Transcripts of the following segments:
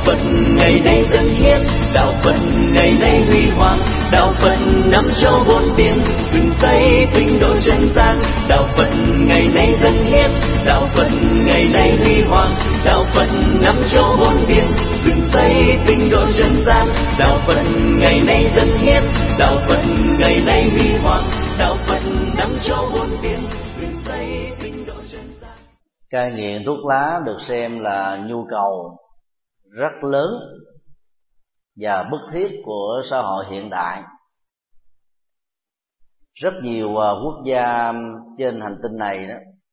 Phật ngày nay dân hiến, đạo Phật ngày nay huy hoàng, đạo Phật năm châu bốn biển, dựng xây tinh độ chân gian. Đạo Phật ngày nay dân hiến, đạo Phật ngày nay huy hoàng, đạo Phật năm châu bốn biển, dựng xây tinh độ chân gian. Đạo Phật ngày nay dân hiến, đạo Phật ngày nay huy hoàng, đạo Phật năm châu bốn biển, dựng xây tinh độ chân gian. Cai nghiện thuốc lá được xem là nhu cầu rất lớn và bức thiết của xã hội hiện đại. Rất nhiều quốc gia trên hành tinh này đó,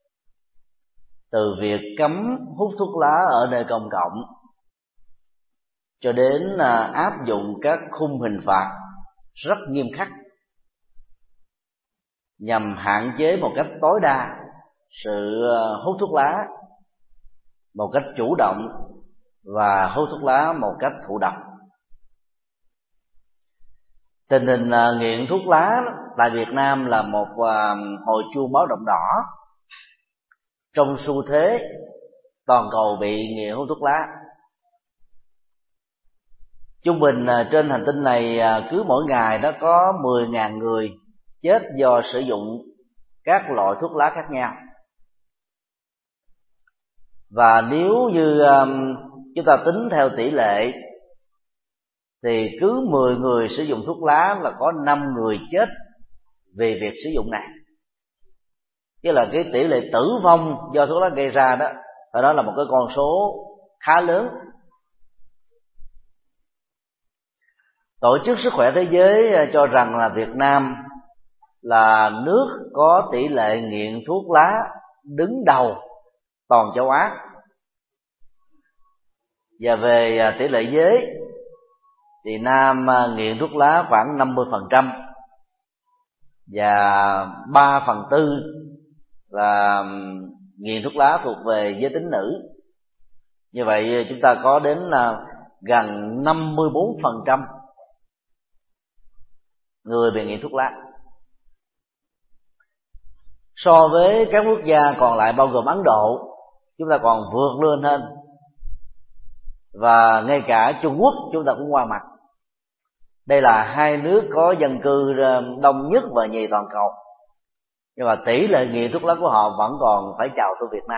từ việc cấm hút thuốc lá ở nơi công cộng cho đến áp dụng các khung hình phạt rất nghiêm khắc nhằm hạn chế một cách tối đa sự hút thuốc lá một cách chủ động và hút thuốc lá một cách thụ động. Tình hình nghiện thuốc lá tại Việt Nam là một hồi chuông báo động đỏ trong xu thế toàn cầu bị nghiện hút thuốc lá. Trung bình trên hành tinh này cứ mỗi ngày đó có 10.000 người chết do sử dụng các loại thuốc lá khác nhau. Và nếu như chúng ta tính theo tỷ lệ thì cứ 10 người sử dụng thuốc lá là có 5 người chết vì việc sử dụng này. Tức là cái tỷ lệ tử vong do thuốc lá gây ra đó, phải nói là một cái con số khá lớn. Tổ chức Sức khỏe Thế giới cho rằng là Việt Nam là nước có tỷ lệ nghiện thuốc lá đứng đầu toàn châu Á. Và về tỷ lệ giới thì nam nghiện thuốc lá khoảng 50% và 3/4 là nghiện thuốc lá thuộc về giới tính nữ. Như vậy chúng ta có đến gần 54% người bị nghiện thuốc lá. So với các quốc gia còn lại bao gồm Ấn Độ, chúng ta còn vượt lên hơn. Và ngay cả Trung Quốc chúng ta cũng qua mặt. Đây là hai nước có dân cư đông nhất và nhì toàn cầu, nhưng mà tỷ lệ nghiện thuốc lá của họ vẫn còn phải chào thua Việt Nam.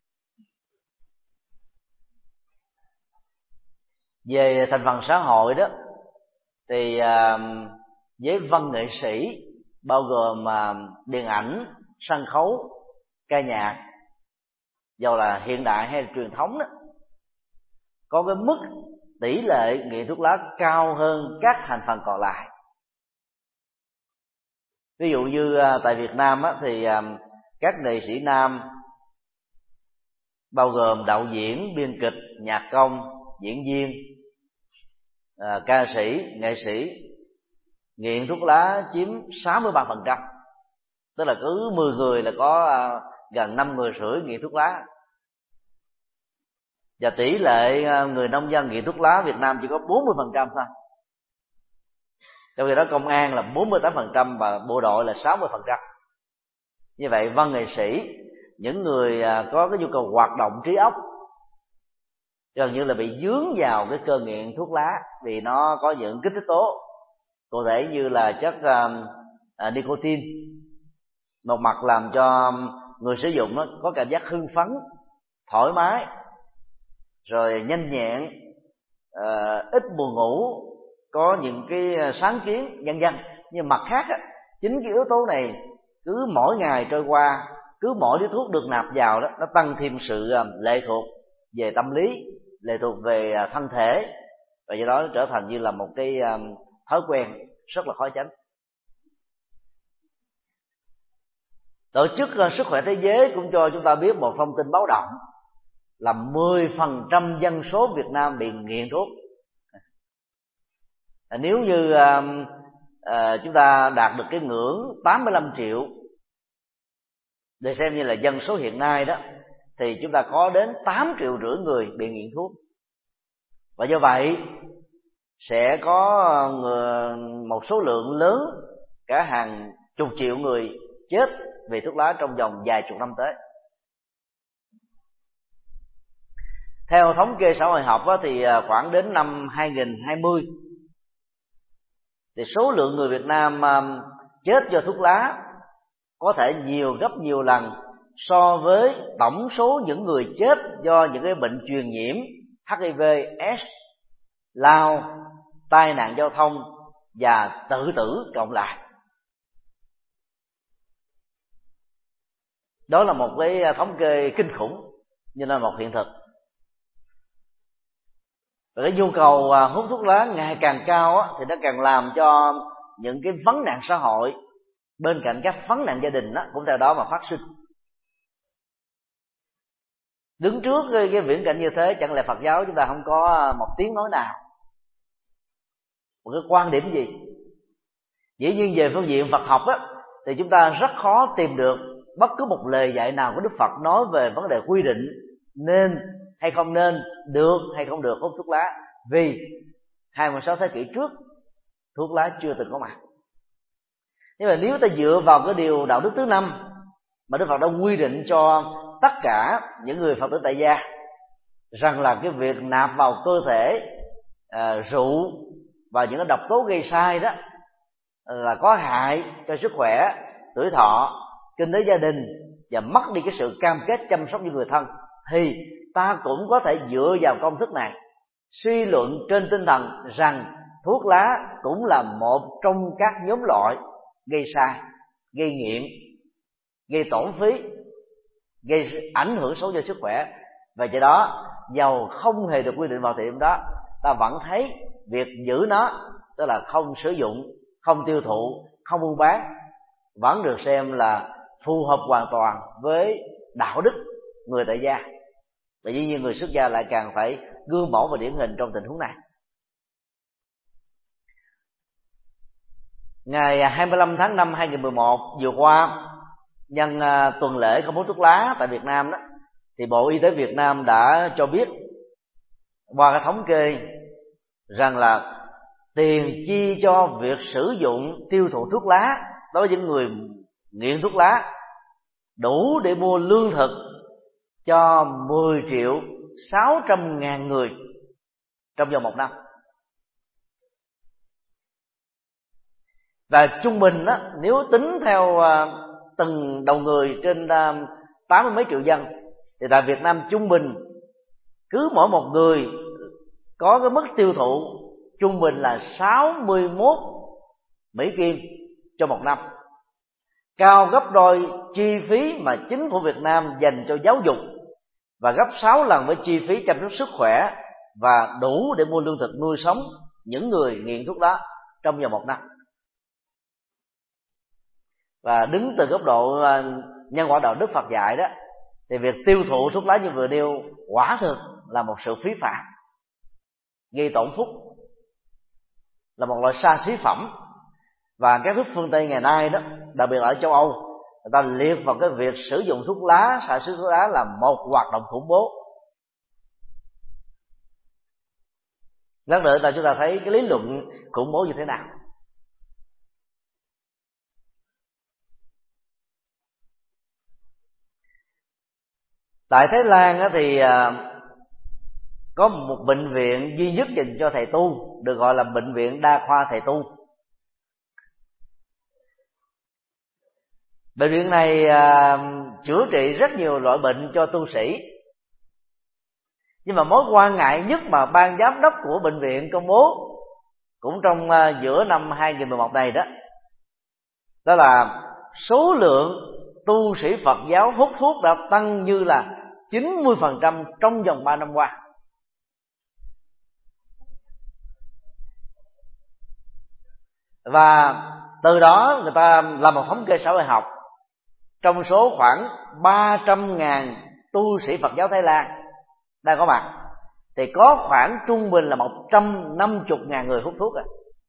Về thành phần xã hội đó thì với văn nghệ sĩ bao gồm điện ảnh, sân khấu, ca nhạc, dầu là hiện đại hay là truyền thống đó, có cái mức tỷ lệ nghiện thuốc lá cao hơn các thành phần còn lại. Ví dụ như tại Việt Nam á, thì các nghệ sĩ nam bao gồm đạo diễn, biên kịch, nhạc công, diễn viên, ca sĩ, nghệ sĩ nghiện thuốc lá chiếm 63%. Tức là cứ 10 người là có gần 5 người rưỡi nghiện thuốc lá. Và tỷ lệ người nông dân nghiện thuốc lá Việt Nam chỉ có 40% thôi. Trong khi đó công an là 48% và bộ đội là 60%. Như vậy văn nghệ sĩ, những người có cái nhu cầu hoạt động trí óc gần như là bị dướng vào cái cơn nghiện thuốc lá, vì nó có những kích thích tố cụ thể như là chất nicotine. Một mặt làm cho người sử dụng nó có cảm giác hưng phấn, thoải mái, rồi nhanh nhẹn, ít buồn ngủ, có những cái sáng kiến vân vân. Nhưng mặt khác á, chính cái yếu tố này cứ mỗi ngày trôi qua, cứ mỗi điếu thuốc được nạp vào đó, nó tăng thêm sự lệ thuộc về tâm lý, lệ thuộc về thân thể, và do đó nó trở thành như là một cái thói quen rất là khó tránh. Tổ chức Sức khỏe Thế giới cũng cho chúng ta biết một thông tin báo động là 10% dân số Việt Nam bị nghiện thuốc. Nếu như chúng ta đạt được cái ngưỡng 85 triệu để xem như là dân số hiện nay đó, thì chúng ta có đến 8,5 triệu người bị nghiện thuốc. Và do vậy sẽ có một số lượng lớn, cả hàng chục triệu người chết vì thuốc lá trong vòng vài chục năm tới. Theo thống kê xã hội học thì khoảng đến năm 2020 thì số lượng người Việt Nam chết do thuốc lá có thể gấp nhiều lần so với tổng số những người chết do những cái bệnh truyền nhiễm HIV, AIDS, lao, tai nạn giao thông và tự tử cộng lại. Đó là một cái thống kê kinh khủng, nhưng là một hiện thực. Và cái nhu cầu hút thuốc lá ngày càng cao thì nó càng làm cho những cái vấn nạn xã hội bên cạnh các vấn nạn gia đình cũng theo đó mà phát sinh. Đứng trước cái viễn cảnh như thế, chẳng lẽ Phật giáo chúng ta không có một tiếng nói nào, một cái quan điểm gì? Dĩ nhiên về phương diện Phật học thì chúng ta rất khó tìm được bất cứ một lời dạy nào của Đức Phật nói về vấn đề quy định nên hay không nên, được hay không được hút thuốc lá, vì 26 thế kỷ trước thuốc lá chưa từng có mặt. Nhưng mà nếu ta dựa vào cái điều đạo đức thứ 5 mà Đức Phật đã quy định cho tất cả những người Phật tử tại gia, rằng là cái việc nạp vào cơ thể rượu và những cái độc tố gây sai đó là có hại cho sức khỏe, tuổi thọ, kinh tế gia đình và mất đi cái sự cam kết chăm sóc những người thân, thì ta cũng có thể dựa vào công thức này suy luận trên tinh thần rằng thuốc lá cũng là một trong các nhóm loại gây sai, gây nghiện, gây tổn phí, gây ảnh hưởng xấu cho sức khỏe. Và do đó dầu không hề được quy định vào thời điểm đó, ta vẫn thấy việc giữ nó, tức là không sử dụng, không tiêu thụ, không buôn bán, vẫn được xem là phù hợp hoàn toàn với đạo đức người tại gia. Và dĩ nhiên người xuất gia lại càng phải gương mẫu và điển hình trong tình huống này. Ngày 25 tháng 5 2011 vừa qua, nhân tuần lễ không hút thuốc lá tại Việt Nam đó, thì Bộ Y tế Việt Nam đã cho biết qua cái thống kê rằng là tiền chi cho việc sử dụng tiêu thụ thuốc lá đối với những người nghiện thuốc lá đủ để mua lương thực cho 10.600.000 người trong vòng 1 năm. Và trung bình nếu tính theo từng đầu người trên 80 mấy triệu dân, thì tại Việt Nam trung bình cứ mỗi một người có cái mức tiêu thụ trung bình là 61 Mỹ Kim cho 1 năm, cao gấp đôi chi phí mà chính phủ Việt Nam dành cho giáo dục và gấp 6 lần với chi phí chăm sóc sức khỏe, và đủ để mua lương thực nuôi sống những người nghiện thuốc lá trong vòng 1 năm. Và đứng từ góc độ nhân quả đạo đức Phật dạy đó, thì việc tiêu thụ thuốc lá như vừa nêu quả thực là một sự phí phạm, gây tổn phúc, là một loại xa xỉ phẩm. Và các nước phương Tây ngày nay đó, đặc biệt ở châu Âu, người ta liệt vào cái việc sử dụng thuốc lá, xạ xứ thuốc lá là một hoạt động khủng bố. Lát nữa chúng ta thấy cái lý luận khủng bố như thế nào. Tại Thái Lan thì có một bệnh viện duy nhất dành cho thầy tu, được gọi là bệnh viện đa khoa thầy tu. Bệnh viện này chữa trị rất nhiều loại bệnh cho tu sĩ. Nhưng mà mối quan ngại nhất mà ban giám đốc của bệnh viện công bố cũng trong giữa năm 2011 này đó là số lượng tu sĩ Phật giáo hút thuốc đã tăng như là 90% trong vòng 3 năm qua. Và từ đó người ta làm một thống kê xã hội học, trong số khoảng 300.000 tu sĩ Phật giáo Thái Lan đang có mặt, thì có khoảng trung bình là 150.000 người hút thuốc.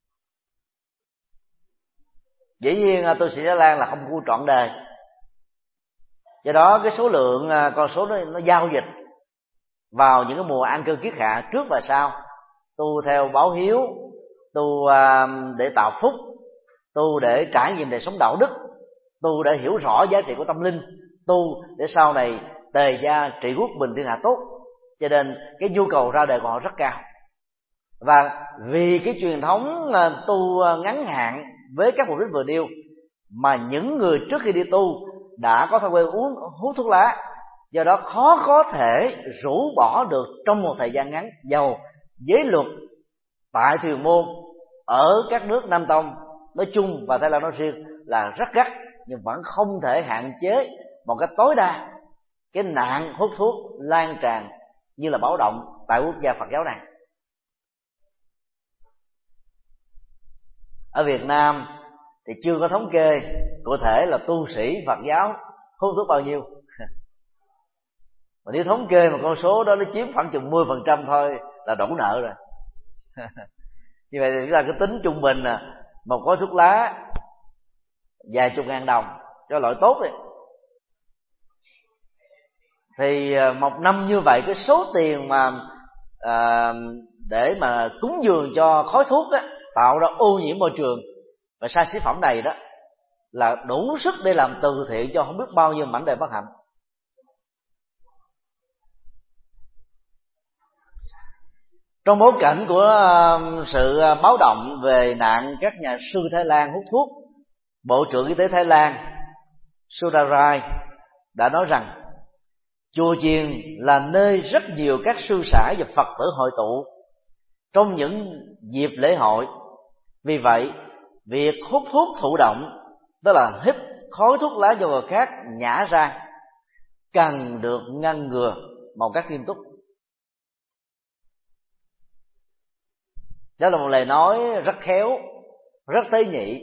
Dĩ nhiên tu sĩ Thái Lan là không cu trọn đời, do đó cái số lượng con số nó giao dịch vào những cái mùa an cư kiết hạ trước và sau. Tu theo báo hiếu, tu để tạo phúc, tu để trải nghiệm đời sống đạo đức, tu để hiểu rõ giá trị của tâm linh, tu để sau này tề gia trị quốc bình thiên hạ tốt. cho nên cái nhu cầu ra đời của họ rất cao. Và vì cái truyền thống tu ngắn hạn với các mục đích vừa nêu, mà những người trước khi đi tu đã có thói quen hút thuốc lá, do đó khó có thể rũ bỏ được trong một thời gian ngắn. Dầu giới luật tại Thiền môn ở các nước Nam Tông nói chung và Thái Lan nói riêng là rất gắt, nhưng vẫn không thể hạn chế một cách tối đa cái nạn hút thuốc lan tràn như là báo động tại quốc gia Phật giáo này. Ở Việt Nam thì chưa có thống kê cụ thể là tu sĩ Phật giáo hút thuốc bao nhiêu. Mà nếu thống kê mà con số đó nó chiếm khoảng chừng 10% thôi là đủ nợ rồi. Như vậy thì chúng ta cứ tính trung bình một gói thuốc lá vài chục ngàn đồng cho loại tốt đi, thì một năm như vậy cái số tiền mà để mà cúng dường cho khói thuốc á, tạo ra ô nhiễm môi trường và xa xỉ phẩm này đó là đủ sức để làm từ thiện cho không biết bao nhiêu mảnh đời bất hạnh. Trong bối cảnh của sự báo động về nạn các nhà sư Thái Lan hút thuốc, Bộ trưởng Y tế Thái Lan Sudarai đã nói rằng chùa chiền là nơi rất nhiều các sư sãi và Phật tử hội tụ trong những dịp lễ hội. Vì vậy, việc hút thuốc thụ động, tức là hít khói thuốc lá do người khác nhả ra, cần được ngăn ngừa một cách nghiêm túc. Đó là một lời nói rất khéo, rất tế nhị,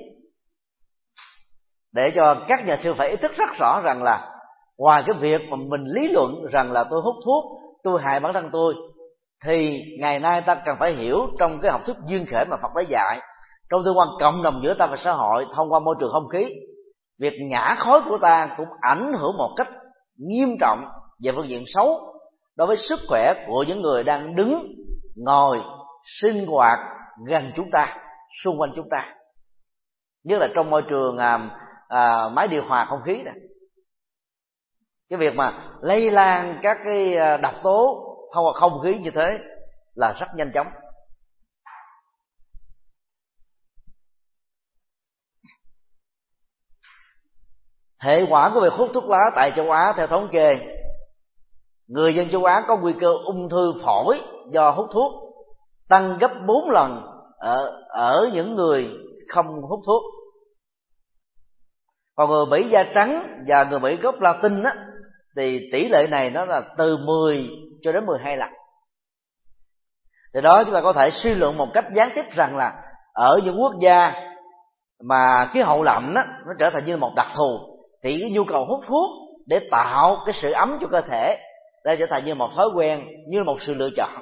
để cho các nhà sư phải ý thức rất rõ rằng là ngoài cái việc mà mình lý luận rằng là tôi hút thuốc, tôi hại bản thân tôi, thì ngày nay ta cần phải hiểu trong cái học thuyết duyên khởi mà Phật đã dạy, trong tương quan cộng đồng giữa ta và xã hội thông qua môi trường không khí, việc nhả khói của ta cũng ảnh hưởng một cách nghiêm trọng về phương diện xấu đối với sức khỏe của những người đang đứng, ngồi, sinh hoạt gần chúng ta, xung quanh chúng ta, nhất là trong môi trường máy điều hòa không khí này. Cái việc mà lây lan các cái độc tố thông qua không khí như thế là rất nhanh chóng. Hệ quả của việc hút thuốc lá tại châu Á theo thống kê, người dân châu Á có nguy cơ ung thư phổi do hút thuốc tăng gấp 4 lần ở những người không hút thuốc. Còn người Mỹ da trắng và người Mỹ gốc Latin á, thì tỷ lệ này nó là từ 10 cho đến 12 lần. Từ đó chúng ta có thể suy luận một cách gián tiếp rằng là ở những quốc gia mà khí hậu lạnh á, nó trở thành như một đặc thù, thì cái nhu cầu hút thuốc để tạo cái sự ấm cho cơ thể đã trở thành như một thói quen, như một sự lựa chọn.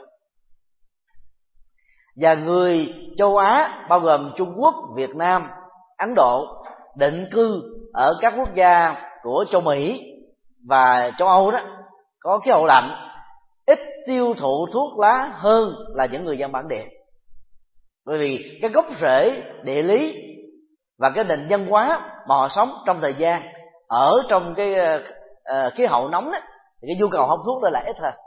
Và người châu Á bao gồm Trung Quốc, Việt Nam, Ấn Độ định cư ở các quốc gia của châu Mỹ và châu Âu đó có khí hậu lạnh, ít tiêu thụ thuốc lá hơn là những người dân bản địa. Bởi vì cái gốc rễ địa lý và cái nền văn hóa mà họ sống trong thời gian ở trong cái khí hậu nóng đó, thì cái nhu cầu hút thuốc đó là ít hơn.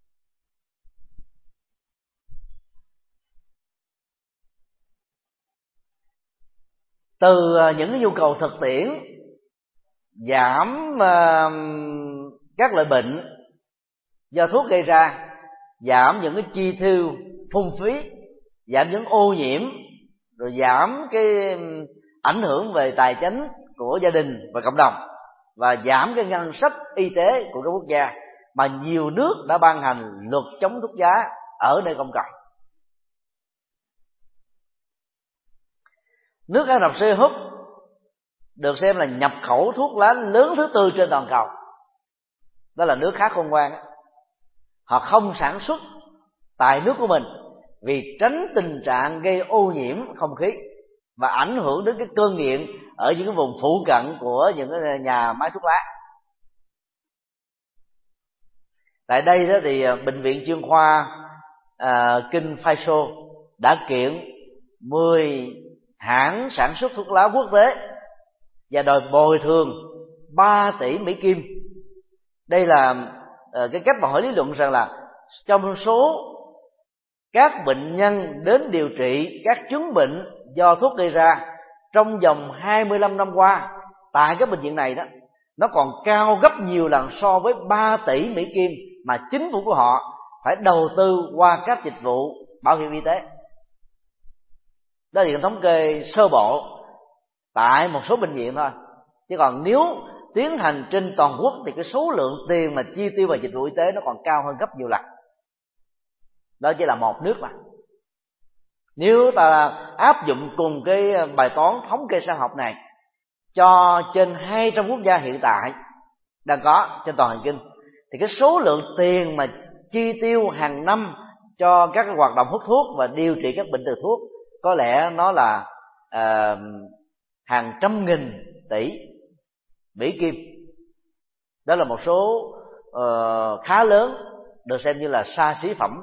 Từ những cái nhu cầu thực tiễn giảm các loại bệnh do thuốc gây ra, giảm những cái chi tiêu phung phí, giảm những ô nhiễm, rồi giảm cái ảnh hưởng về tài chính của gia đình và cộng đồng, và giảm cái ngân sách y tế của các quốc gia, mà nhiều nước đã ban hành luật chống thuốc lá ở nơi công cộng. Nước Ả Rập Xê Út được xem là nhập khẩu thuốc lá lớn thứ 4 trên toàn cầu. Đó là nước khá khôn ngoan. Họ không sản xuất tại nước của mình vì tránh tình trạng gây ô nhiễm không khí và ảnh hưởng đến cái cơn nghiện ở những cái vùng phụ cận của những cái nhà máy thuốc lá. Tại đây đó thì bệnh viện chuyên khoa King Faisal đã kiện 10 hãng sản xuất thuốc lá quốc tế và đòi bồi thường 3 tỷ Mỹ Kim. Đây là cái cách mà họ lý luận rằng là trong số các bệnh nhân đến điều trị các chứng bệnh do thuốc gây ra trong vòng 25 năm qua tại các bệnh viện này đó, nó còn cao gấp nhiều lần so với 3 tỷ Mỹ Kim mà chính phủ của họ phải đầu tư qua các dịch vụ bảo hiểm y tế. Đó là những thống kê sơ bộ tại một số bệnh viện thôi, chứ còn nếu tiến hành trên toàn quốc thì cái số lượng tiền mà chi tiêu vào dịch vụ y tế nó còn cao hơn gấp nhiều lần. Đó chỉ là một nước mà. Nếu ta áp dụng cùng cái bài toán thống kê xã học này cho trên 200 quốc gia hiện tại đang có trên toàn hành tinh, thì cái số lượng tiền mà chi tiêu hàng năm cho các hoạt động hút thuốc và điều trị các bệnh từ thuốc có lẽ nó là hàng trăm nghìn tỷ Mỹ Kim. Đó là một số khá lớn, được xem như là xa xỉ phẩm.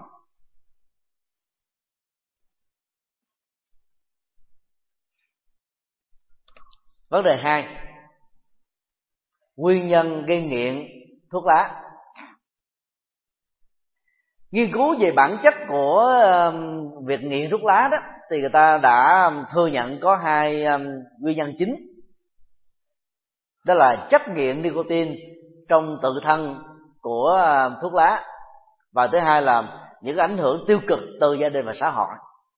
Vấn đề 2, nguyên nhân gây nghiện thuốc lá. Nghiên cứu về bản chất của việc nghiện thuốc lá đó thì người ta đã thừa nhận có 2 nguyên nhân chính. Đó là chất nghiện nicotine trong tự thân của thuốc lá, và thứ hai là những ảnh hưởng tiêu cực từ gia đình và xã hội.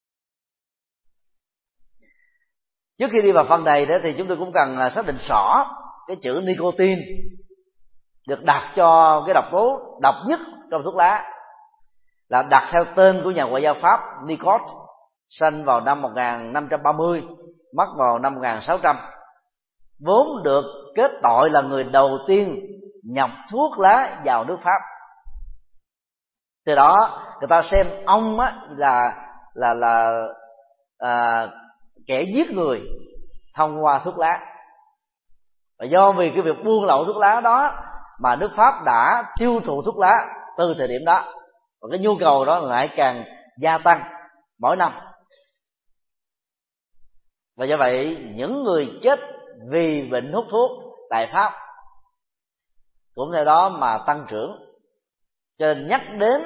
Trước khi đi vào phần này đó thì chúng tôi cũng cần xác định rõ cái chữ nicotine được đặt cho cái độc tố độc nhất trong thuốc lá là đặt theo tên của nhà ngoại giao Pháp Nicot, sinh vào năm 1530, mất vào năm 1600, vốn được kết tội là người đầu tiên nhập thuốc lá vào nước Pháp. Từ đó người ta xem ông á là kẻ giết người thông qua thuốc lá. Và do vì cái việc buôn lậu thuốc lá đó mà nước Pháp đã tiêu thụ thuốc lá từ thời điểm đó, và cái nhu cầu đó lại càng gia tăng mỗi năm. Và do vậy những người chết vì bệnh hút thuốc tại Pháp cũng theo đó mà tăng trưởng. Cho nên nhắc đến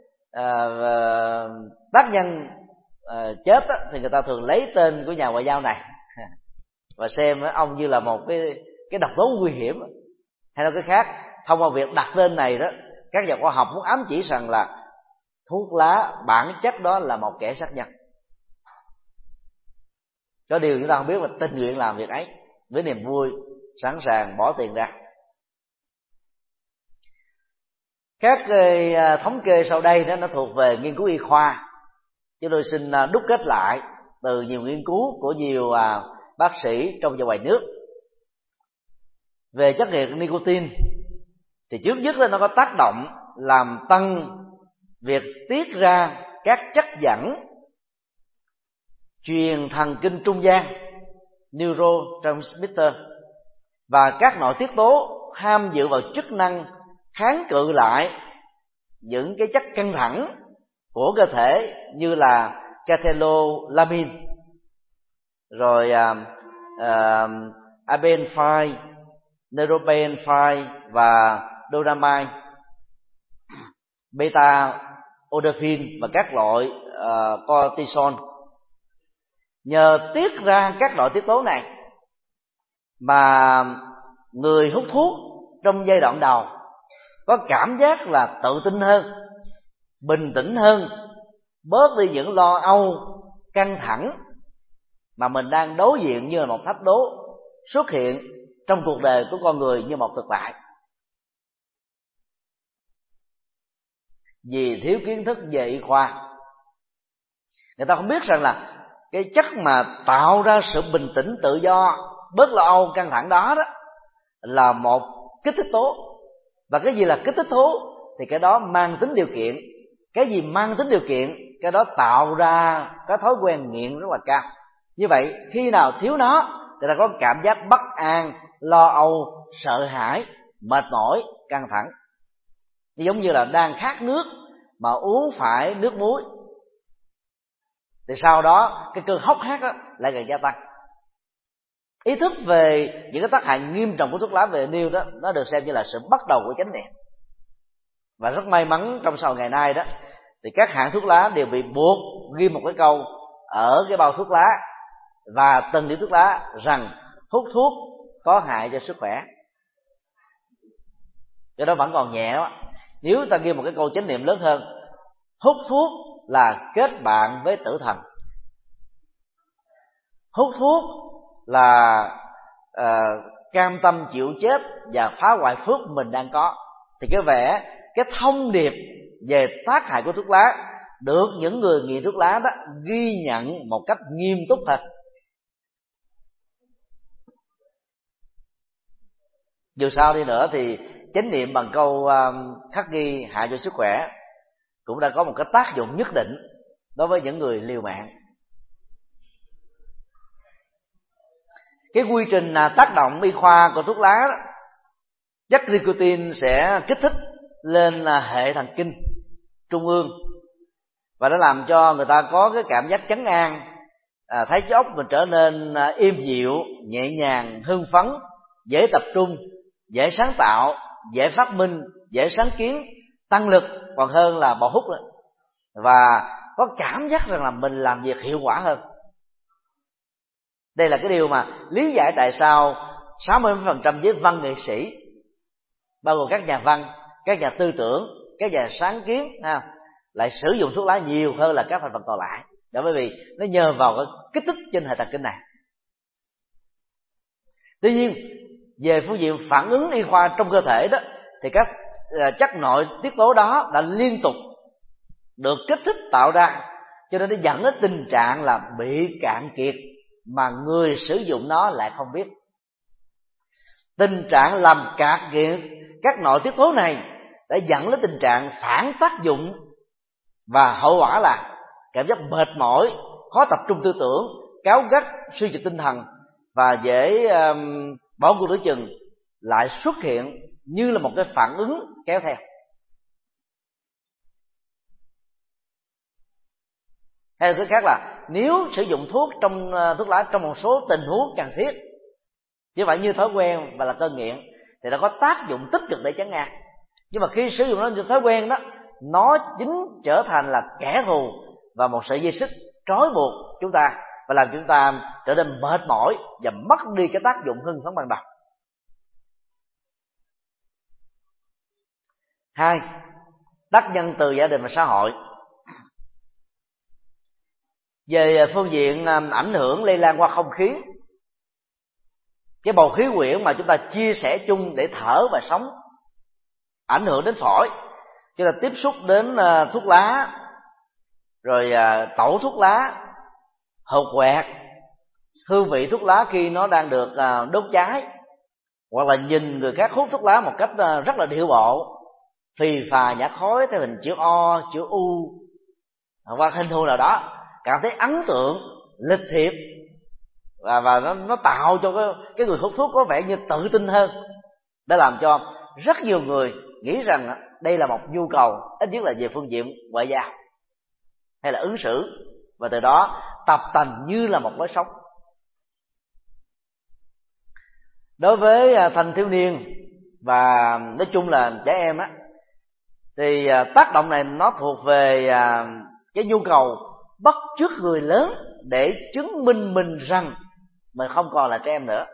tác nhân chết á, thì người ta thường lấy tên của nhà ngoại giao này và xem ông như là một cái độc tố nguy hiểm. Hay nói cái khác, thông qua việc đặt tên này đó, các nhà khoa học muốn ám chỉ rằng là thuốc lá bản chất đó là một kẻ sát nhân. Có điều chúng ta không biết là tình nguyện làm việc ấy với niềm vui, sẵn sàng bỏ tiền ra. Các thống kê sau đây đó nó thuộc về nghiên cứu y khoa, chứ tôi xin đúc kết lại từ nhiều nghiên cứu của nhiều bác sĩ trong và ngoài nước về chất nghiện nicotine. Thì trước nhất là nó có tác động làm tăng việc tiết ra các chất dẫn truyền thần kinh trung gian neurotransmitter và các nội tiết tố tham dự vào chức năng kháng cự lại những cái chất căng thẳng của cơ thể như là catecholamine, rồi abenphine, neurobenphine và dopamine, beta endorphin và các loại cortisol. Nhờ tiết ra các loại tiết tố này mà người hút thuốc trong giai đoạn đầu có cảm giác là tự tin hơn, bình tĩnh hơn, bớt đi những lo âu, căng thẳng mà mình đang đối diện như là một thách đố xuất hiện trong cuộc đời của con người như một thực tại. Vì thiếu kiến thức về y khoa, người ta không biết rằng là cái chất mà tạo ra sự bình tĩnh tự do, bớt lo âu căng thẳng đó là một kích thích tố. Và cái gì là kích thích tố thì cái đó mang tính điều kiện. Cái gì mang tính điều kiện, cái đó tạo ra cái thói quen nghiện rất là cao. Như vậy khi nào thiếu nó, người ta có cảm giác bất an, lo âu, sợ hãi, mệt mỏi, căng thẳng. Giống như là đang khát nước mà uống phải nước muối, thì sau đó cái cơn hốc hác đó lại càng gia tăng. Ý thức về những cái tác hại nghiêm trọng của thuốc lá về niêu đó, nó được xem như là sự bắt đầu của chánh niệm. Và rất may mắn trong xã hội ngày nay đó, thì các hãng thuốc lá đều bị buộc ghi một cái câu ở cái bao thuốc lá và từng điếu thuốc lá rằng hút thuốc có hại cho sức khỏe. Cái đó vẫn còn nhẹ đó. Nếu ta ghi một cái câu chánh niệm lớn hơn: hút thuốc là kết bạn với tử thần, hút thuốc là cam tâm chịu chết và phá hoại phước mình đang có, thì cái thông điệp về tác hại của thuốc lá được những người nghiện thuốc lá đó ghi nhận một cách nghiêm túc hơn. Dù sao đi nữa thì chánh niệm bằng câu khắc ghi hại cho sức khỏe cũng đã có một cái tác dụng nhất định đối với những người liều mạng. Cái quy trình tác động y khoa của thuốc lá đó, chất nicotine sẽ kích thích lên hệ thần kinh trung ương và nó làm cho người ta có cái cảm giác chấn an, thấy cái óc mình trở nên êm dịu, nhẹ nhàng, hưng phấn, dễ tập trung, dễ sáng tạo, dễ phát minh, dễ sáng kiến, tăng lực còn hơn là bỏ hút nữa. Và có cảm giác rằng là mình làm việc hiệu quả hơn. Đây là cái điều mà lý giải tại sao 60% giới văn nghệ sĩ, bao gồm các nhà văn, các nhà tư tưởng, các nhà sáng kiến lại sử dụng thuốc lá nhiều hơn là các thành phần còn lại. Đó, bởi vì nó nhờ vào cái kích thích trên hệ thần kinh này. Tuy nhiên, về phương diện phản ứng y khoa trong cơ thể đó, thì các chất nội tiết tố đó đã liên tục được kích thích tạo ra, cho nên nó dẫn đến tình trạng là bị cạn kiệt mà người sử dụng nó lại không biết. Tình trạng làm cạn kiệt các nội tiết tố này đã dẫn đến tình trạng phản tác dụng, và hậu quả là cảm giác mệt mỏi, khó tập trung tư tưởng, cáu gắt, suy nhược tinh thần và dễ bỏ cuộc nửa chừng lại xuất hiện như là một cái phản ứng kéo theo. Hay thứ khác là nếu sử dụng thuốc trong thuốc lá trong một số tình huống cần thiết, chứ phải như thói quen và là cơn nghiện, thì nó có tác dụng tích cực để chấn an. Nhưng mà khi sử dụng nó như thói quen đó, nó chính trở thành là kẻ thù và một sợi dây xích trói buộc chúng ta và làm chúng ta trở nên mệt mỏi và mất đi cái tác dụng hưng phấn ban đầu. 2. Tác nhân từ gia đình và xã hội. Về phương diện ảnh hưởng lây lan qua không khí, cái bầu khí quyển mà chúng ta chia sẻ chung để thở và sống ảnh hưởng đến phổi. Chúng ta tiếp xúc đến thuốc lá, rồi tẩu thuốc lá, hột quẹt, hương vị thuốc lá khi nó đang được đốt cháy, hoặc là nhìn người khác hút thuốc lá một cách rất là điệu bộ, phì phà nhả khói theo hình chữ O, chữ U hoặc hình thù nào đó, cảm thấy ấn tượng, lịch thiệp, và nó tạo cho cái người hút thuốc có vẻ như tự tin hơn, đã làm cho rất nhiều người nghĩ rằng đây là một nhu cầu, ít nhất là về phương diện ngoại giao hay là ứng xử, và từ đó tập tành như là một lối sống. Đối với thanh thiếu niên và nói chung là trẻ em á, thì tác động này nó thuộc về cái nhu cầu bắt chước người lớn để chứng minh mình rằng mình không còn là trẻ em nữa.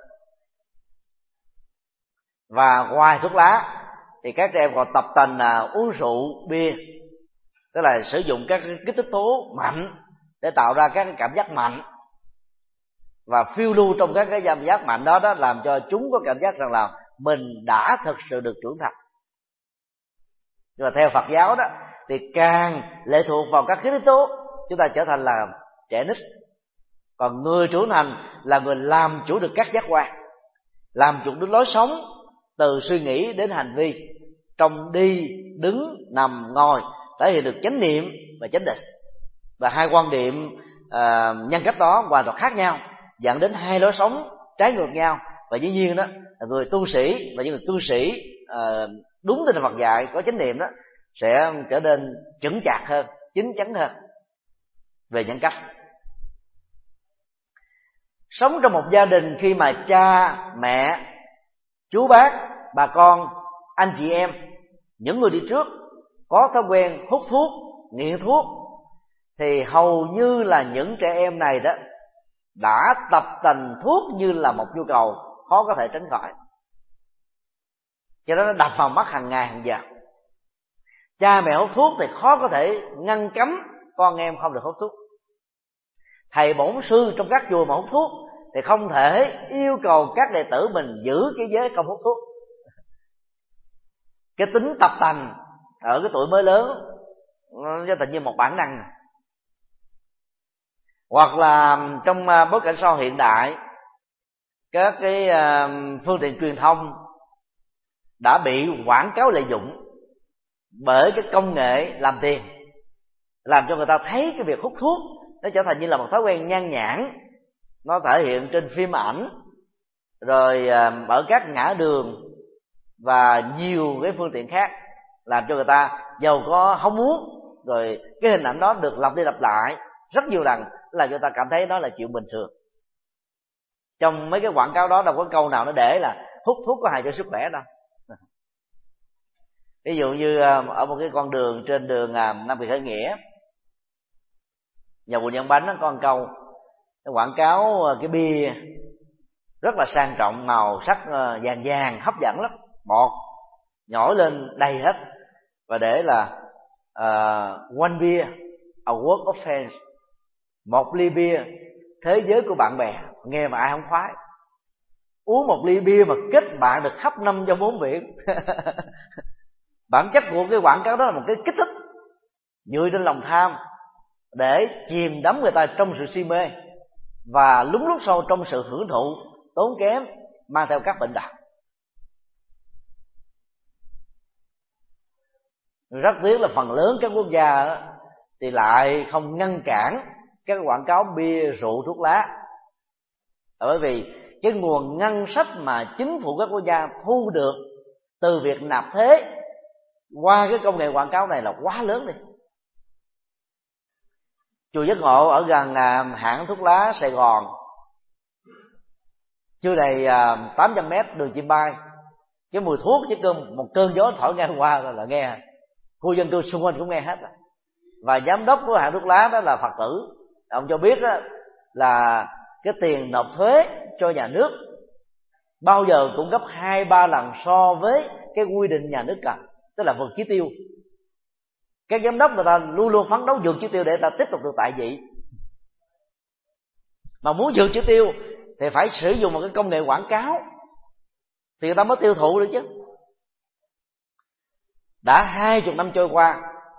Và ngoài thuốc lá thì các trẻ em còn tập tành uống rượu, bia, tức là sử dụng các kích thích tố mạnh để tạo ra các cảm giác mạnh, và phiêu lưu trong các cái cảm giác mạnh đó làm cho chúng có cảm giác rằng là mình đã thực sự được trưởng thành. Nhưng mà theo Phật giáo đó thì càng lệ thuộc vào các kích thích tố, chúng ta trở thành là trẻ nít. Còn người trưởng thành là người làm chủ được các giác quan, làm chủ được lối sống, từ suy nghĩ đến hành vi, trong đi, đứng, nằm, ngồi, thể hiện được chánh niệm và chánh định. Và hai quan điểm nhân cách đó hoàn toàn khác nhau, dẫn đến hai lối sống trái ngược nhau. Và dĩ nhiên đó, người tu sĩ và những người cư sĩ đúng tinh thần Phật dạy có chánh niệm đó sẽ trở nên chững chạc hơn, chín chắn hơn về nhân cách. Sống trong một gia đình khi mà cha, mẹ, chú bác, bà con, anh chị em, những người đi trước có thói quen hút thuốc, nghiện thuốc, thì hầu như là những trẻ em này đó đã tập tành thuốc như là một nhu cầu khó có thể tránh khỏi, cho nên nó đập vào mắt hàng ngày hàng giờ. Cha mẹ hút thuốc thì khó có thể ngăn cấm con em không được hút thuốc. Thầy bổn sư trong các chùa mà hút thuốc thì không thể yêu cầu các đệ tử mình giữ cái giới không hút thuốc. Cái tính tập tành ở cái tuổi mới lớn nó tự nhiên một bản năng này. Hoặc là trong bối cảnh xã hội hiện đại, các cái phương tiện truyền thông đã bị quảng cáo lợi dụng bởi cái công nghệ làm tiền, làm cho người ta thấy cái việc hút thuốc nó trở thành như là một thói quen nhan nhản. Nó thể hiện trên phim ảnh, rồi ở các ngã đường và nhiều cái phương tiện khác, làm cho người ta giàu có không muốn, rồi cái hình ảnh đó được lặp đi lặp lại rất nhiều lần, làm cho người ta cảm thấy đó là chuyện bình thường. Trong mấy cái quảng cáo đó đâu có câu nào nó để là hút thuốc có hại cho sức khỏe đâu. Ví dụ như ở một cái con đường trên đường Nam Kỳ Khởi Nghĩa, nhà buôn nhân bánh nó có một câu nó quảng cáo cái bia rất là sang trọng, màu sắc vàng vàng hấp dẫn lắm, bọt nhỏi lên đầy hết, và để là one beer a world of friends, một ly bia thế giới của bạn bè. Nghe mà ai không khoái, uống một ly bia mà kết bạn được khắp năm trong bốn biển. Bản chất của cái quảng cáo đó là một cái kích thích dựa trên lòng tham, để chìm đắm người ta trong sự si mê, và lúng lúc sau trong sự hưởng thụ tốn kém, mang theo các bệnh tật. Rất tiếc là phần lớn các quốc gia đó, thì lại không ngăn cản các quảng cáo bia rượu thuốc lá, bởi vì cái nguồn ngân sách mà chính phủ các quốc gia thu được từ việc nạp thuế qua cái công nghệ quảng cáo này là quá lớn đi. Chùa Giác Ngộ ở gần hãng thuốc lá Sài Gòn, chưa đầy 800 mét đường chim bay, cái mùi thuốc chỉ cần một cơn gió thổi ngang qua là nghe, khu dân cư xung quanh cũng nghe hết. Và giám đốc của hãng thuốc lá đó là Phật tử, ông cho biết đó là cái tiền nộp thuế cho nhà nước bao giờ cũng gấp 2-3 lần so với cái quy định nhà nước cần, tức là vượt chỉ tiêu. Các giám đốc người ta luôn luôn phấn đấu vượt chỉ tiêu để ta tiếp tục được tại vị. Mà muốn vượt chỉ tiêu thì phải sử dụng một cái công nghệ quảng cáo thì người ta mới tiêu thụ được chứ. Đã 20 năm trôi qua,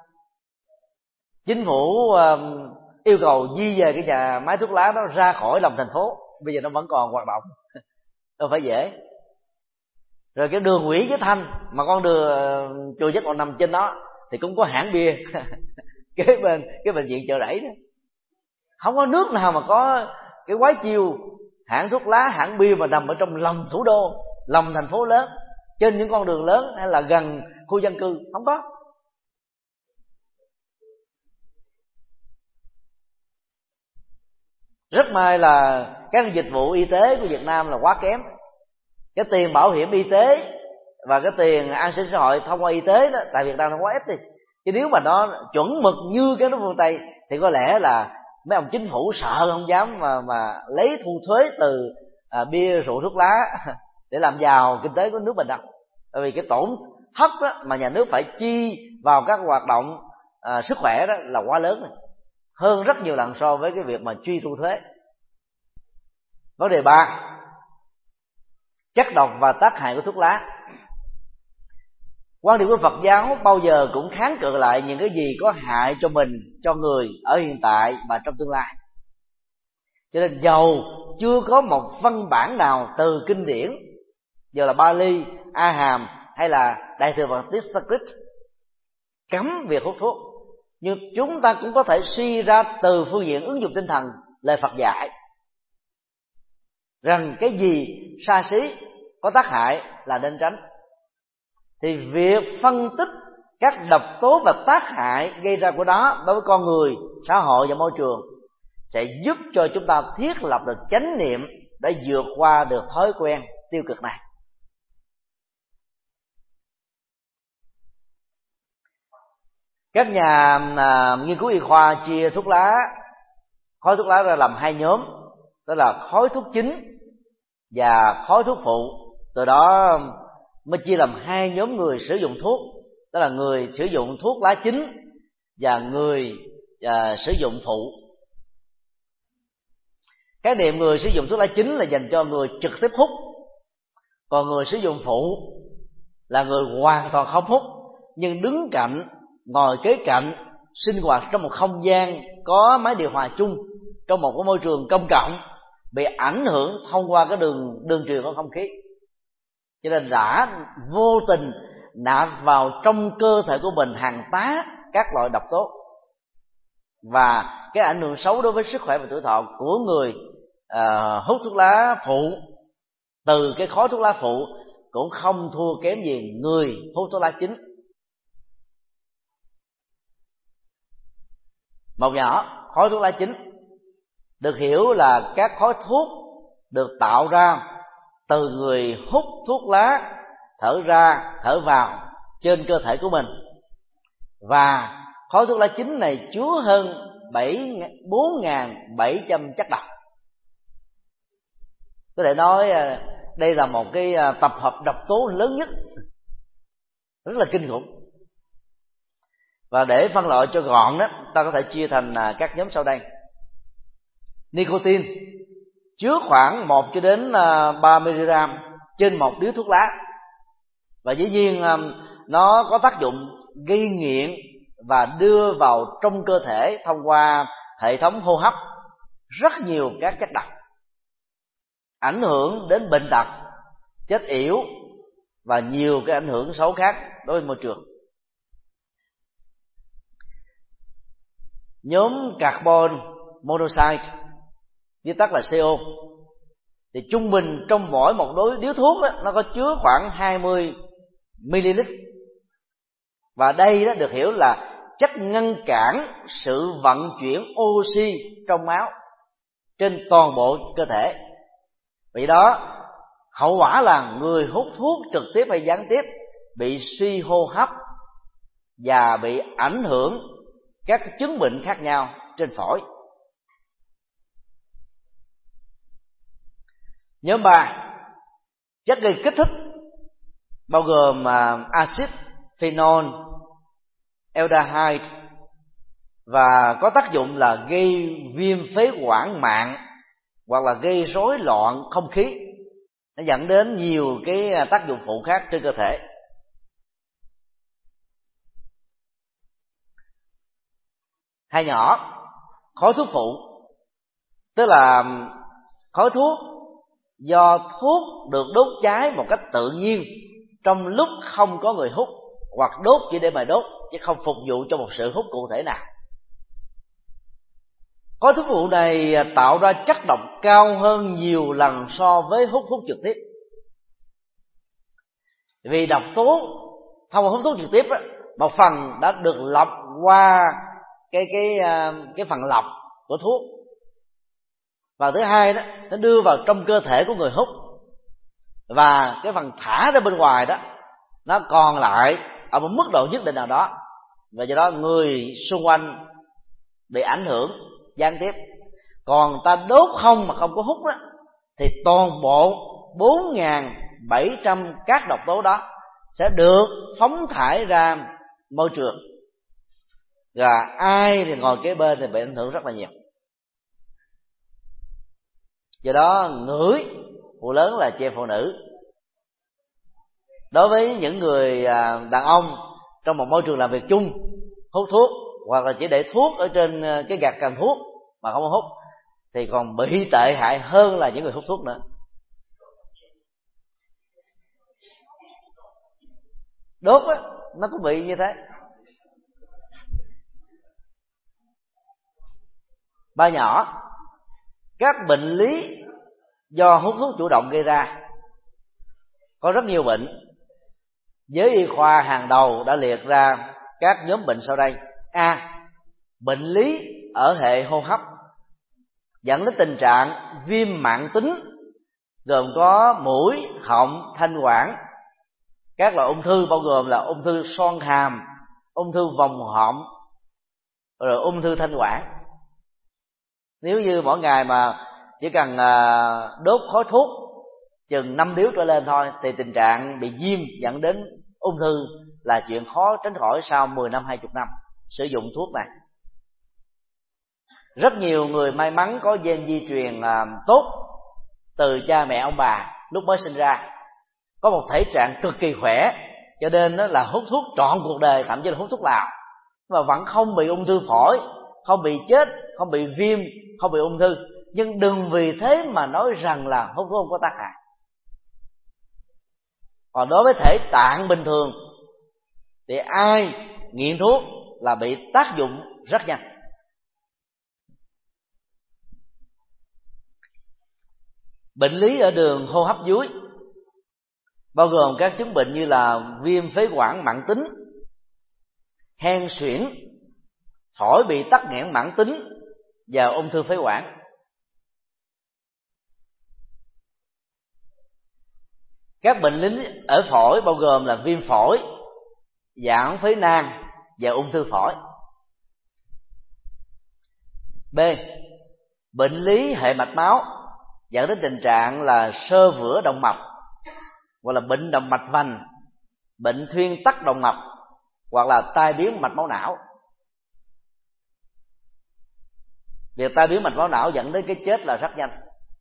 chính phủ yêu cầu di dời cái nhà máy thuốc lá đó ra khỏi lòng thành phố, bây giờ nó vẫn còn hoạt động, đâu phải dễ. Rồi cái đường Nguyễn Chí Thanh mà con đường chùa Giác Ngộ nằm trên đó thì cũng có hãng bia kế bên cái bệnh viện Chợ Rẫy đó. Không có nước nào mà có cái quái chiêu hãng thuốc lá, hãng bia mà nằm ở trong lòng thủ đô, lòng thành phố lớn, trên những con đường lớn hay là gần khu dân cư, không có. Rất may là các dịch vụ y tế của Việt Nam là quá kém. Cái tiền bảo hiểm y tế và cái tiền an sinh xã hội thông qua y tế đó tại Việt Nam nó quá ít đi. Chứ nếu mà nó chuẩn mực như các nước phương Tây thì có lẽ là mấy ông chính phủ sợ không dám mà lấy thu thuế từ bia rượu thuốc lá để làm giàu kinh tế của nước mình đâu. Bởi vì cái tổn thất đó mà nhà nước phải chi vào các hoạt động sức khỏe đó là quá lớn này, hơn rất nhiều lần so với cái việc mà truy thu thuế. Vấn đề 3, chất độc và tác hại của thuốc lá. Quan điểm của Phật giáo bao giờ cũng kháng cự lại những cái gì có hại cho mình, cho người ở hiện tại và trong tương lai. Cho nên dầu chưa có một văn bản nào từ kinh điển, giờ là Bali, A Hàm hay là Đại thừa Phật Tích Sanskrit cấm việc hút thuốc, nhưng chúng ta cũng có thể suy ra từ phương diện ứng dụng tinh thần lời Phật dạy rằng cái gì xa xí có tác hại là nên tránh. Thì việc phân tích các độc tố và tác hại gây ra của nó đối với con người, xã hội và môi trường sẽ giúp cho chúng ta thiết lập được chánh niệm để vượt qua được thói quen tiêu cực này. Các nhà nghiên cứu y khoa chia thuốc lá, khói thuốc lá ra làm hai nhóm, đó là khói thuốc chính và khói thuốc phụ. Từ đó mới chia làm hai nhóm người sử dụng thuốc, đó là người sử dụng thuốc lá chính và người sử dụng phụ. Cái niệm người sử dụng thuốc lá chính là dành cho người trực tiếp hút, còn người sử dụng phụ là người hoàn toàn không hút nhưng đứng cạnh, ngồi kế cạnh, sinh hoạt trong một không gian có máy điều hòa chung, trong một cái môi trường công cộng, bị ảnh hưởng thông qua cái đường truyền của không khí, cho nên đã vô tình nạp vào trong cơ thể của mình hàng tá các loại độc tố. Và cái ảnh hưởng xấu đối với sức khỏe và tuổi thọ của người hút thuốc lá phụ từ cái khói thuốc lá phụ cũng không thua kém gì người hút thuốc lá chính. Một nhỏ khói thuốc lá chính được hiểu là các khói thuốc được tạo ra từ người hút thuốc lá thở ra thở vào trên cơ thể của mình, và khói thuốc lá chính này chứa hơn 4.700 chất độc. Có thể nói đây là một cái tập hợp độc tố lớn nhất, rất là kinh khủng. Và để phân loại cho gọn đó, ta có thể chia thành các nhóm sau đây. Nicotine chứa khoảng 1 cho đến 3 mg trên một điếu thuốc lá, và dĩ nhiên nó có tác dụng gây nghiện và đưa vào trong cơ thể thông qua hệ thống hô hấp rất nhiều các chất độc, ảnh hưởng đến bệnh tật, chết yểu và nhiều cái ảnh hưởng xấu khác đối với môi trường. Nhóm carbon monoxide, viết tắt là CO, thì trung bình trong mỗi một điếu thuốc đó, nó có chứa khoảng 20 ml. Và đây đó được hiểu là chất ngăn cản sự vận chuyển oxy trong máu trên toàn bộ cơ thể. Vì đó hậu quả là người hút thuốc trực tiếp hay gián tiếp bị suy hô hấp và bị ảnh hưởng các chứng bệnh khác nhau trên phổi. Nhóm 3, chất gây kích thích bao gồm axit phenol, aldehyde, và có tác dụng là gây viêm phế quản mạng hoặc là gây rối loạn không khí, nó dẫn đến nhiều cái tác dụng phụ khác trên cơ thể. Hai nhỏ khói thuốc phụ, tức là khói thuốc do thuốc được đốt cháy một cách tự nhiên trong lúc không có người hút, hoặc đốt chỉ để mà đốt chứ không phục vụ cho một sự hút cụ thể nào. Khói thuốc phụ này tạo ra chất độc cao hơn nhiều lần so với hút thuốc trực tiếp. Vì độc tố thông qua hút thuốc trực tiếp đó, một phần đã được lọc qua cái phần lọc của thuốc, và thứ hai đó, nó đưa vào trong cơ thể của người hút, và cái phần thả ra bên ngoài đó nó còn lại ở một mức độ nhất định nào đó, và do đó người xung quanh bị ảnh hưởng gián tiếp. Còn ta đốt không mà không có hút đó, thì toàn bộ 4.700 các độc tố đó sẽ được phóng thải ra môi trường, và ai thì ngồi kế bên thì bị ảnh hưởng rất là nhiều. Do đó ngửi phụ lớn là che phụ nữ. Đối với những người đàn ông trong một môi trường làm việc chung hút thuốc, hoặc là chỉ để thuốc ở trên cái gạt cầm thuốc mà không hút, thì còn bị tệ hại hơn là những người hút thuốc nữa. Đốt á, nó cũng bị như thế. Ba nhỏ, các bệnh lý do hút thuốc chủ động gây ra. Có rất nhiều bệnh. Giới y khoa hàng đầu đã liệt ra các nhóm bệnh sau đây. A. Bệnh lý ở hệ hô hấp dẫn đến tình trạng viêm mãn tính, gồm có mũi, họng, thanh quản. Các loại ung thư bao gồm là ung thư xoang hàm, ung thư vòng họng, rồi ung thư thanh quản. Nếu như mỗi ngày mà chỉ cần đốt khói thuốc chừng 5 điếu trở lên thôi thì tình trạng bị viêm dẫn đến ung thư là chuyện khó tránh khỏi sau 10 năm 20 năm sử dụng thuốc này. Rất nhiều người may mắn có gen di truyền tốt từ cha mẹ ông bà lúc mới sinh ra, có một thể trạng cực kỳ khỏe, cho nên là hút thuốc trọn cuộc đời, thậm chí là hút thuốc lào mà vẫn không bị ung thư phổi, không bị chết, không bị viêm, không bị ung thư. Nhưng đừng vì thế mà nói rằng là hút thuốc không có tác hại. Còn đối với thể tạng bình thường thì ai nghiện thuốc là bị tác dụng rất nhanh. Bệnh lý ở đường hô hấp dưới bao gồm các chứng bệnh như là viêm phế quản mãn tính, hen suyễn, phổi bị tắc nghẽn mãn tính và ung thư phế quản. Các bệnh lý ở phổi bao gồm là viêm phổi, giãn phế nang và ung thư phổi. B. Bệnh lý hệ mạch máu dẫn đến tình trạng là xơ vữa động mạch, hoặc là bệnh động mạch vành, bệnh thuyên tắc động mạch, hoặc là tai biến mạch máu não. Việc tai biến mạch máu não dẫn đến cái chết là rất nhanh.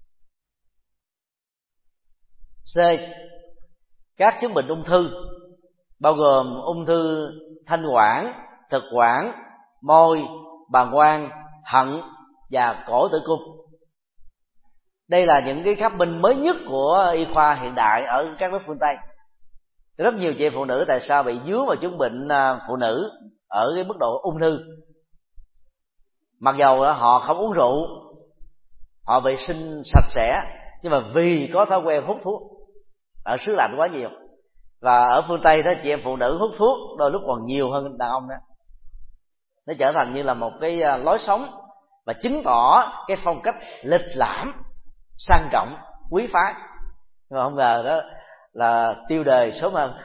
C. Các chứng bệnh ung thư bao gồm ung thư thanh quản, thực quản, môi, bàng quang, thận và cổ tử cung. Đây là những cái phát minh mới nhất của y khoa hiện đại ở các nước phương Tây. Rất nhiều chị phụ nữ tại sao bị dướng vào chứng bệnh phụ nữ ở cái mức độ ung thư, mặc dầu họ không uống rượu, họ vệ sinh sạch sẽ, nhưng mà vì có thói quen hút thuốc ở xứ lạnh quá nhiều. Và ở phương Tây đó, chị em phụ nữ hút thuốc đôi lúc còn nhiều hơn đàn ông đó. Nó trở thành như là một cái lối sống và chứng tỏ cái phong cách lịch lãm, sang trọng, quý phái. Nhưng mà không ngờ đó là tiêu đời sớm hơn.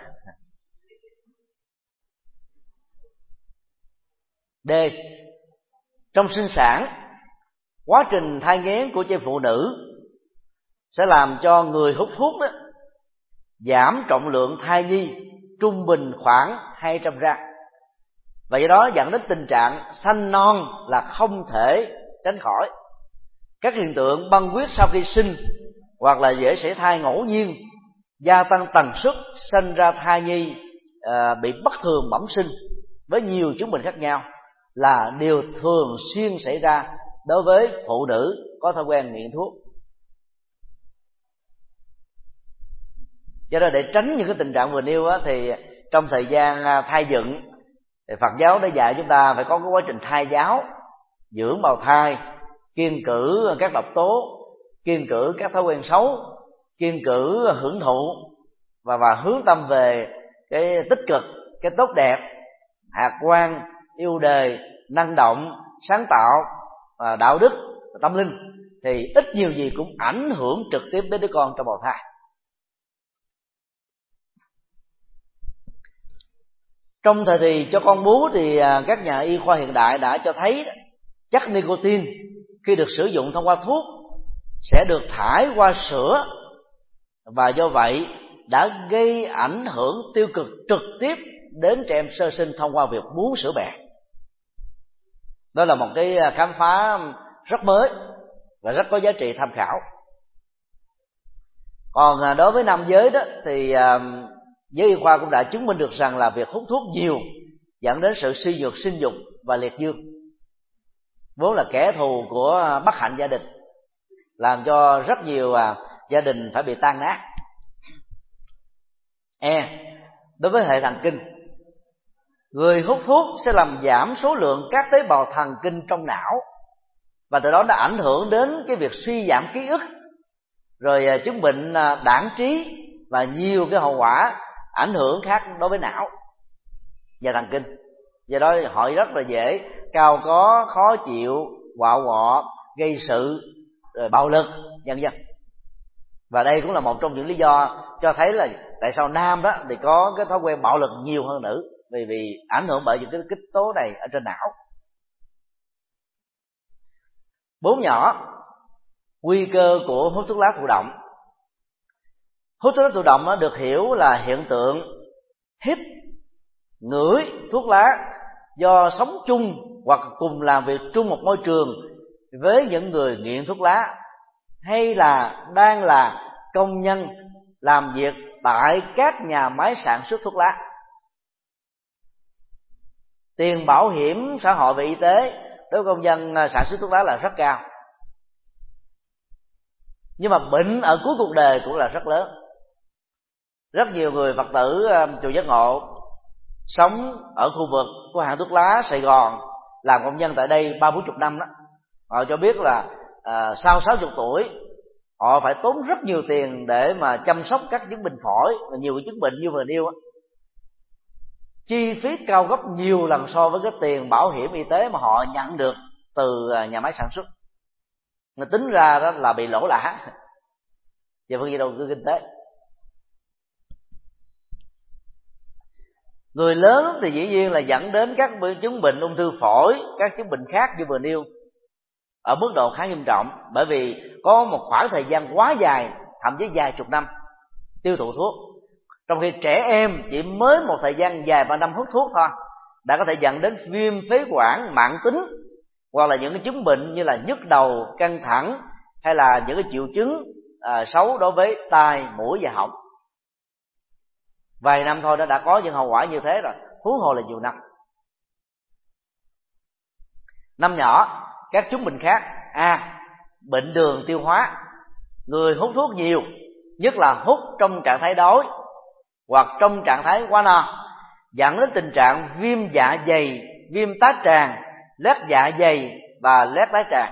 D. Trong sinh sản, quá trình thai nghén của chị phụ nữ sẽ làm cho người hút thuốc đó giảm trọng lượng thai nhi trung bình khoảng 200 gram, và do đó dẫn đến tình trạng sanh non là không thể tránh khỏi. Các hiện tượng băng huyết sau khi sinh hoặc là dễ sảy thai ngẫu nhiên, gia tăng tần suất sinh ra thai nhi bị bất thường bẩm sinh với nhiều chứng bệnh khác nhau là điều thường xuyên xảy ra đối với phụ nữ có thói quen nghiện thuốc. Do đó để tránh những cái tình trạng vừa nêu thì trong thời gian thai dựng thì Phật giáo đã dạy chúng ta phải có cái quá trình thai giáo, dưỡng bào thai, kiêng cữ các độc tố, kiêng cữ các thói quen xấu, kiêng cữ hưởng thụ và hướng tâm về cái tích cực, cái tốt đẹp, hạt quan, yêu đời, năng động, sáng tạo, đạo đức, tâm linh, thì ít nhiều gì cũng ảnh hưởng trực tiếp đến đứa con trong bào thai. Trong thời kỳ cho con bú thì các nhà y khoa hiện đại đã cho thấy chất nicotine khi được sử dụng thông qua thuốc sẽ được thải qua sữa, và do vậy đã gây ảnh hưởng tiêu cực trực tiếp đến trẻ em sơ sinh thông qua việc bú sữa mẹ. Đó là một cái khám phá rất mới và rất có giá trị tham khảo. Còn đối với nam giới đó thì giới y khoa cũng đã chứng minh được rằng là việc hút thuốc nhiều dẫn đến sự suy nhược sinh dục và liệt dương, vốn là kẻ thù của bất hạnh gia đình, làm cho rất nhiều gia đình phải bị tan nát. Đối với hệ thần kinh, người hút thuốc sẽ làm giảm số lượng các tế bào thần kinh trong não, và từ đó đã ảnh hưởng đến cái việc suy giảm ký ức, rồi chứng bệnh đãng trí và nhiều cái hậu quả ảnh hưởng khác đối với não và thần kinh. Do đó họ rất là dễ cao có, khó chịu, quạo quọ, gây sự, rồi bạo lực, vân vân. Và đây cũng là một trong những lý do cho thấy là tại sao nam đó thì có cái thói quen bạo lực nhiều hơn nữ. vì ảnh hưởng bởi những cái kích tố này ở trên não. 4 nhỏ, nguy cơ của hút thuốc lá thụ động. Hút thuốc lá thụ động được hiểu là hiện tượng hít, ngửi thuốc lá do sống chung hoặc cùng làm việc chung một môi trường với những người nghiện thuốc lá, hay là đang là công nhân làm việc tại các nhà máy sản xuất thuốc lá. Tiền bảo hiểm xã hội về y tế đối với công nhân sản xuất thuốc lá là rất cao, nhưng mà bệnh ở cuối cuộc đời cũng là rất lớn. Rất nhiều người Phật tử chùa Giác Ngộ sống ở khu vực của hãng thuốc lá Sài Gòn, làm công nhân tại đây 30-40 năm đó, họ cho biết là sau 60 tuổi họ phải tốn rất nhiều tiền để mà chăm sóc các chứng bệnh phổi và nhiều cái chứng bệnh như vừa nêu. Chi phí cao gấp nhiều lần so với cái tiền bảo hiểm y tế mà họ nhận được từ nhà máy sản xuất. Người tính ra đó là bị lỗ lã về phương diện đầu tư kinh tế. Người lớn thì dĩ nhiên là dẫn đến các chứng bệnh ung thư phổi, các chứng bệnh khác như vừa nêu ở mức độ khá nghiêm trọng, bởi vì có một khoảng thời gian quá dài, thậm chí vài chục năm tiêu thụ thuốc, trong khi trẻ em chỉ mới một thời gian vài ba năm hút thuốc thôi đã có thể dẫn đến viêm phế quản mãn tính, hoặc là những cái chứng bệnh như là nhức đầu, căng thẳng, hay là những cái triệu chứng xấu đối với tai, mũi và họng. Vài năm thôi đã có những hậu quả như thế rồi, huống hồ là nhiều năm. 5 nhỏ, các chứng bệnh khác. Bệnh đường tiêu hóa. Người hút thuốc nhiều, nhất là hút trong trạng thái đói hoặc trong trạng thái quá no, dẫn đến tình trạng viêm dạ dày, viêm tá tràng, loét dạ dày và loét đại tràng.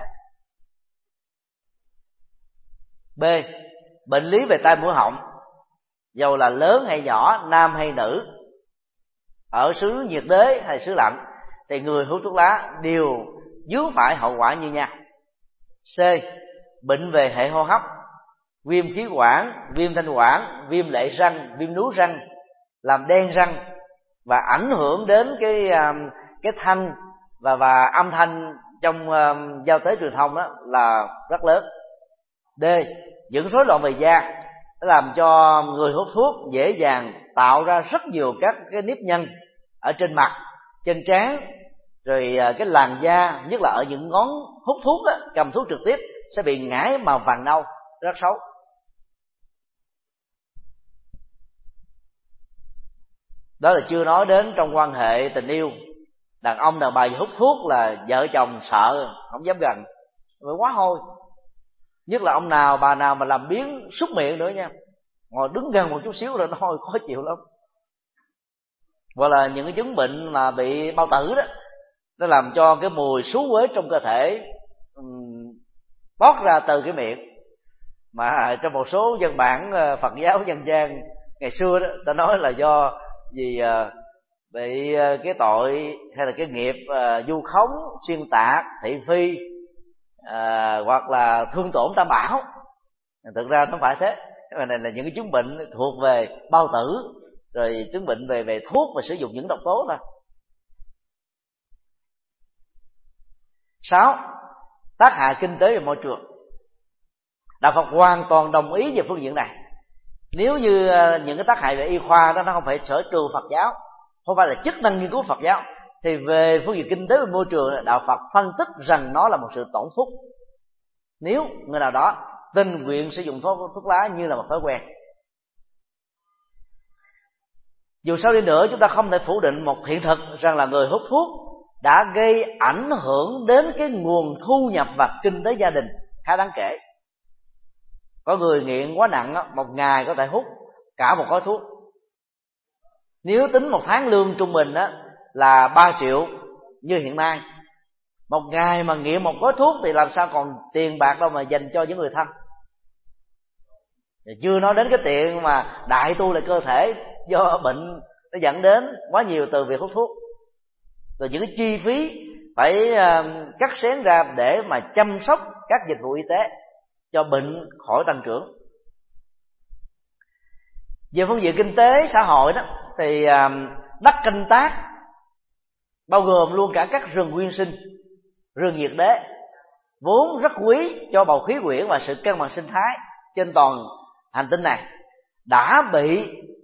B. Bệnh lý về tai mũi họng, dầu là lớn hay nhỏ, nam hay nữ, ở xứ nhiệt đới hay xứ lạnh, thì người hút thuốc lá đều vướng phải hậu quả như nhau. C. Bệnh về hệ hô hấp, viêm khí quản, viêm thanh quản, viêm lệ răng, viêm núi răng, làm đen răng và ảnh hưởng đến cái thanh và âm thanh trong giao tế truyền thông đó là rất lớn. D. Những rối loạn về da, nó làm cho người hút thuốc dễ dàng tạo ra rất nhiều các cái nếp nhăn ở trên mặt, trên trán, rồi cái làn da, nhất là ở những ngón hút thuốc đó, cầm thuốc trực tiếp sẽ bị ngải màu vàng nâu, rất xấu. Đó là chưa nói đến trong quan hệ tình yêu, đàn ông đàn bà hút thuốc là vợ chồng sợ không dám gần, bởi quá hôi. Nhất là ông nào bà nào mà làm biếng súc miệng nữa nha, ngồi đứng gần một chút xíu là nó hôi, khó chịu lắm. Hoặc là những cái chứng bệnh mà bị bao tử đó, nó làm cho cái mùi xú uế trong cơ thể toát ra từ cái miệng. Mà trong một số văn bản Phật giáo dân gian ngày xưa đó, ta nói là do vì bị cái tội hay là cái nghiệp vu khống, xuyên tạc, thị phi, hoặc là thương tổn tam bảo. Thực ra nó không phải thế. Cái này là những cái chứng bệnh thuộc về bao tử, rồi chứng bệnh về thuốc và sử dụng những độc tố thôi. 6. Tác hại kinh tế và môi trường. Đạo Phật hoàn toàn đồng ý về phương diện này. Nếu như những cái tác hại về y khoa đó nó không phải sở trường Phật giáo, không phải là chức năng nghiên cứu Phật giáo, thì về phương diện kinh tế và môi trường, Đạo Phật phân tích rằng nó là một sự tổn phúc nếu người nào đó tình nguyện sử dụng thuốc lá như là một thói quen. Dù sao đi nữa, chúng ta không thể phủ định một hiện thực rằng là người hút thuốc đã gây ảnh hưởng đến cái nguồn thu nhập và kinh tế gia đình khá đáng kể. Có người nghiện quá nặng, một ngày có thể hút cả một gói thuốc. Nếu tính một tháng lương trung bình là 3 triệu như hiện nay, một ngày mà nghiện một gói thuốc thì làm sao còn tiền bạc đâu mà dành cho những người thân. Chưa nói đến cái tiền mà đại tu lại cơ thể do bệnh nó dẫn đến quá nhiều từ việc hút thuốc, rồi những cái chi phí phải cắt xén ra để mà chăm sóc các dịch vụ y tế cho bệnh khỏi tăng trưởng. Về phương diện kinh tế xã hội đó thì đất canh tác, bao gồm luôn cả các rừng nguyên sinh, rừng nhiệt đới, vốn rất quý cho bầu khí quyển và sự cân bằng sinh thái trên toàn hành tinh này, đã bị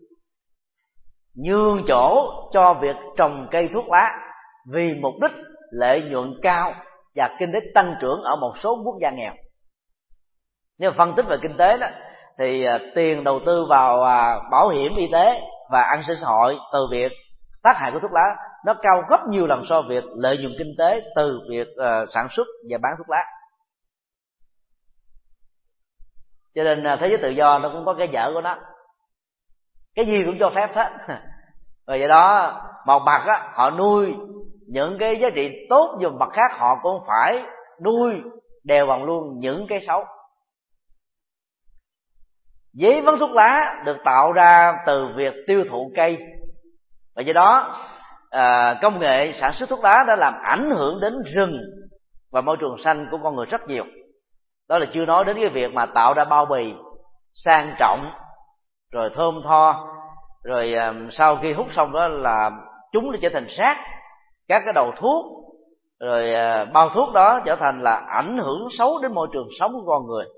nhường chỗ cho việc trồng cây thuốc lá vì mục đích lợi nhuận cao và kinh tế tăng trưởng ở một số quốc gia nghèo. Nếu phân tích về kinh tế đó, thì tiền đầu tư vào bảo hiểm y tế và an sinh xã hội từ việc tác hại của thuốc lá nó cao gấp nhiều lần so với việc lợi nhuận kinh tế từ việc sản xuất và bán thuốc lá. Cho nên thế giới tự do nó cũng có cái dở của nó, cái gì cũng cho phép hết. Rồi vậy đó, một mặt á, họ nuôi những cái giá trị tốt, nhưng mặt khác họ cũng phải nuôi đèo bằng luôn những cái xấu. Giấy vấn thuốc lá được tạo ra từ việc tiêu thụ cây, và do đó công nghệ sản xuất thuốc lá đã làm ảnh hưởng đến rừng và môi trường xanh của con người rất nhiều. Đó là chưa nói đến cái việc mà tạo ra bao bì sang trọng, rồi thơm tho, rồi sau khi hút xong đó là chúng nó trở thành xác, các cái đầu thuốc, rồi bao thuốc đó trở thành là ảnh hưởng xấu đến môi trường sống của con người.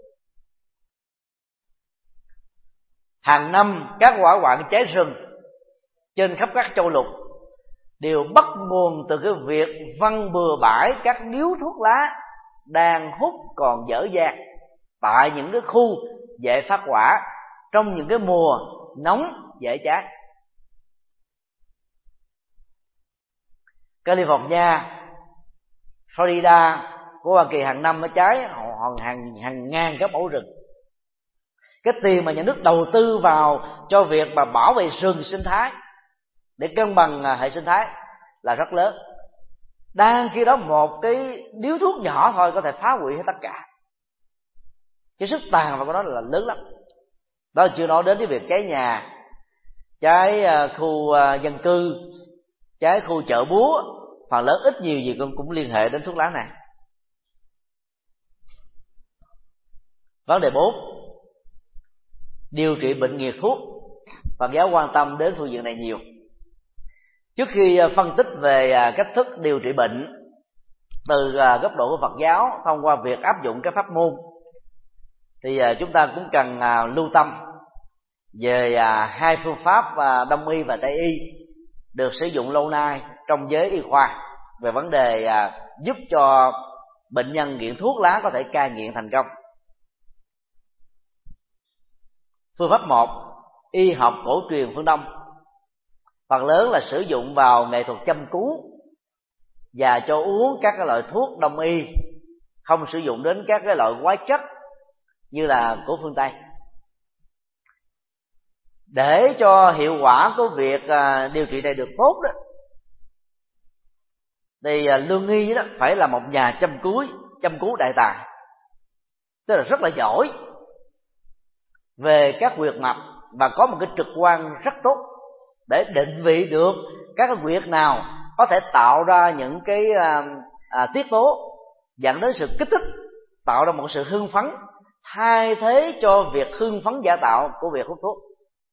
Hàng năm các hỏa hoạn cháy rừng trên khắp các châu lục đều bắt nguồn từ cái việc văng bừa bãi các điếu thuốc lá đang hút còn dở dang tại những cái khu dễ phát hỏa trong những cái mùa nóng dễ cháy. California, Florida của Hoa Kỳ hàng năm nó cháy hàng ngàn các mẫu rừng. Cái tiền mà nhà nước đầu tư vào cho việc mà bảo vệ rừng sinh thái để cân bằng hệ sinh thái là rất lớn. Đang khi đó một cái điếu thuốc nhỏ thôi có thể phá hủy hết tất cả. Cái sức tàn vào của nó là lớn lắm. Đó là chưa nói đến cái việc cháy nhà, cháy khu dân cư, cháy khu chợ búa, phần lớn ít nhiều gì cũng liên hệ đến thuốc lá này. Vấn đề 4, điều trị bệnh nghiện thuốc. Phật giáo quan tâm đến phương diện này nhiều. Trước khi phân tích về cách thức điều trị bệnh từ góc độ của Phật giáo thông qua việc áp dụng các pháp môn, thì chúng ta cũng cần lưu tâm về hai phương pháp Đông y và Tây y được sử dụng lâu nay trong giới y khoa về vấn đề giúp cho bệnh nhân nghiện thuốc lá có thể cai nghiện thành công. Phương pháp 1, y học cổ truyền phương Đông, phần lớn là sử dụng vào nghệ thuật châm cứu và cho uống các cái loại thuốc Đông y, không sử dụng đến các cái loại hóa chất như là của phương Tây. Để cho hiệu quả của việc điều trị này được tốt đó, thì lương y đó phải là một nhà châm cứu đại tài, tức là rất là giỏi về các huyệt mạch và có một cái trực quan rất tốt để định vị được các cái huyệt nào có thể tạo ra những cái tiết tố dẫn đến sự kích thích, tạo ra một sự hưng phấn thay thế cho việc hưng phấn giả tạo của việc hút thuốc.